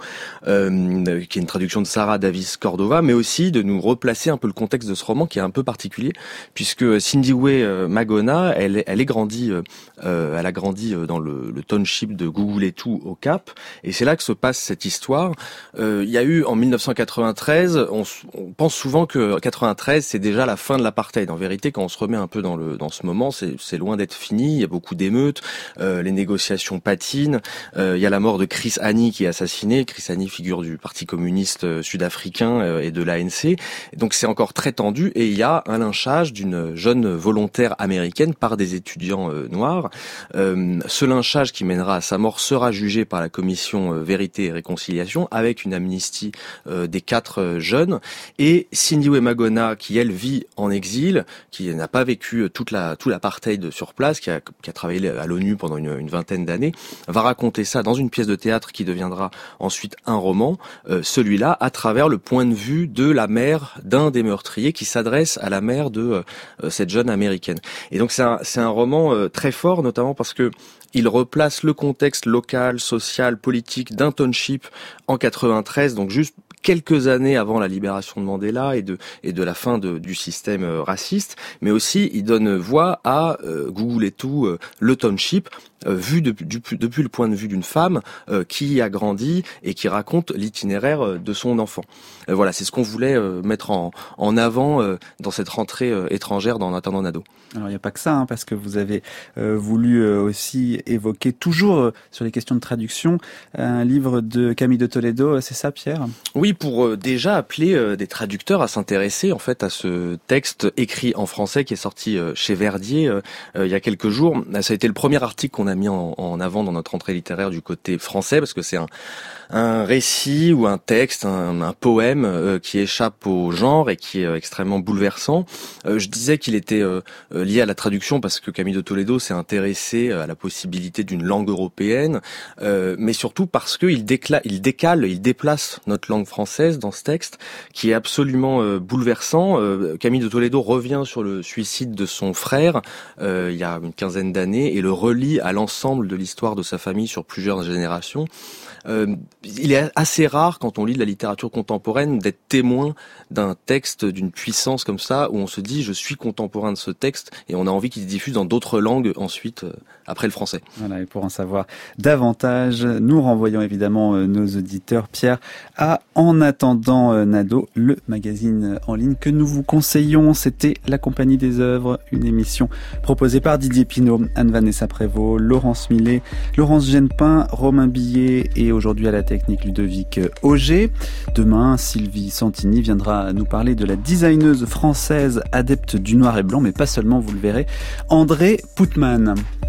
euh, qui est une traduction de Sarah Davis Cordova, mais aussi de nous replacer un peu le contexte de ce roman qui est un peu particulier, puisque Cindy Way Magona, elle, elle est grandie, euh, elle a grandi dans le, le township de Guguletu au Cap, et c'est là que se passe cette histoire. Euh, il y a eu en mille neuf cent quatre-vingt-treize, on, on pense souvent que quatre-vingt-treize c'est déjà la fin de l'apartheid. En vérité, quand on se remet un peu dans le dans ce moment, c'est, c'est loin d'être fini. Il y a beaucoup d'émeutes, euh, les négociations patinent. Euh, il y a la mort de Chris Hani qui est assassiné. Chris Hani, figure du Parti communiste sud-africain euh, et de l'A N C. Donc c'est encore très tendu, et il y a un lynchage d'une jeune volontaire américaine par des étudiants euh, noirs. Euh, ce lynchage qui mènera à sa mort sera jugé par la commission euh, Vérité et Réconciliation avec une amnistie euh, des quatre euh, jeunes. Et Cindy Way Magona, qui elle vit en exil, qui n'a pas vécu toute la tout l'apartheid sur place, qui a, qui a travaillé à l'ONU pendant une, une vingtaine d'années, va raconter ça dans une pièce de théâtre qui deviendra ensuite un roman, euh, celui-là à travers le point de vue de la mère d'un des meurtriers qui s'adresse à la mère de euh, cette jeune américaine. Et donc c'est un, c'est un roman euh, très fort, notamment parce que il replace le contexte local, social, politique d'un township en quatre-vingt-treize, donc juste quelques années avant la libération de Mandela et de et de la fin de, du système euh, raciste, mais aussi il donne voix à euh, Guguletu, euh, le township, euh, vu de, du, depuis le point de vue d'une femme euh, qui y a grandi et qui raconte l'itinéraire euh, de son enfant. Euh, voilà, c'est ce qu'on voulait euh, mettre en, en avant euh, dans cette rentrée euh, étrangère dans En attendant Nado. Alors il n'y a pas que ça, hein, parce que vous avez euh, voulu euh, aussi évoquer, toujours euh, sur les questions de traduction, un livre de Camille de Toledo, c'est ça Pierre ? Oui, pour euh, déjà appeler euh, des traducteurs à s'intéresser en fait à ce texte écrit en français qui est sorti euh, chez Verdier euh, euh, il y a quelques jours. Ça a été le premier article qu'on a mis en, en avant dans notre entrée littéraire du côté français, parce que c'est un, un récit ou un texte, un, un poème euh, qui échappe au genre et qui est euh, extrêmement bouleversant. Euh, je disais qu'il était euh, lié à la traduction parce que Camille de Toledo s'est intéressé à la possibilité d'une langue européenne, euh, mais surtout parce qu'il décla- il décale, il déplace notre langue française dans ce texte qui est absolument euh, bouleversant. Euh, Camille de Toledo revient sur le suicide de son frère euh, il y a une quinzaine d'années et le relie à l'ensemble de l'histoire de sa famille sur plusieurs générations. Euh, il est assez rare quand on lit de la littérature contemporaine d'être témoin d'un texte d'une puissance comme ça où on se dit je suis contemporain de ce texte et on a envie qu'il se diffuse dans d'autres langues ensuite euh, après le français. Voilà, et pour en savoir davantage, nous renvoyons évidemment euh, nos auditeurs, Pierre, à En attendant euh, Nado, le magazine en ligne que nous vous conseillons. C'était La Compagnie des œuvres, une émission proposée par Didier Pinault, Anne-Vanessa Prévost, Laurence Millet, Laurence Genepin, Romain Billet et aujourd'hui à la technique Ludovic Auger. Demain, Sylvie Santini viendra nous parler de la designeuse française adepte du noir et blanc, mais pas seulement, vous le verrez, André Putman.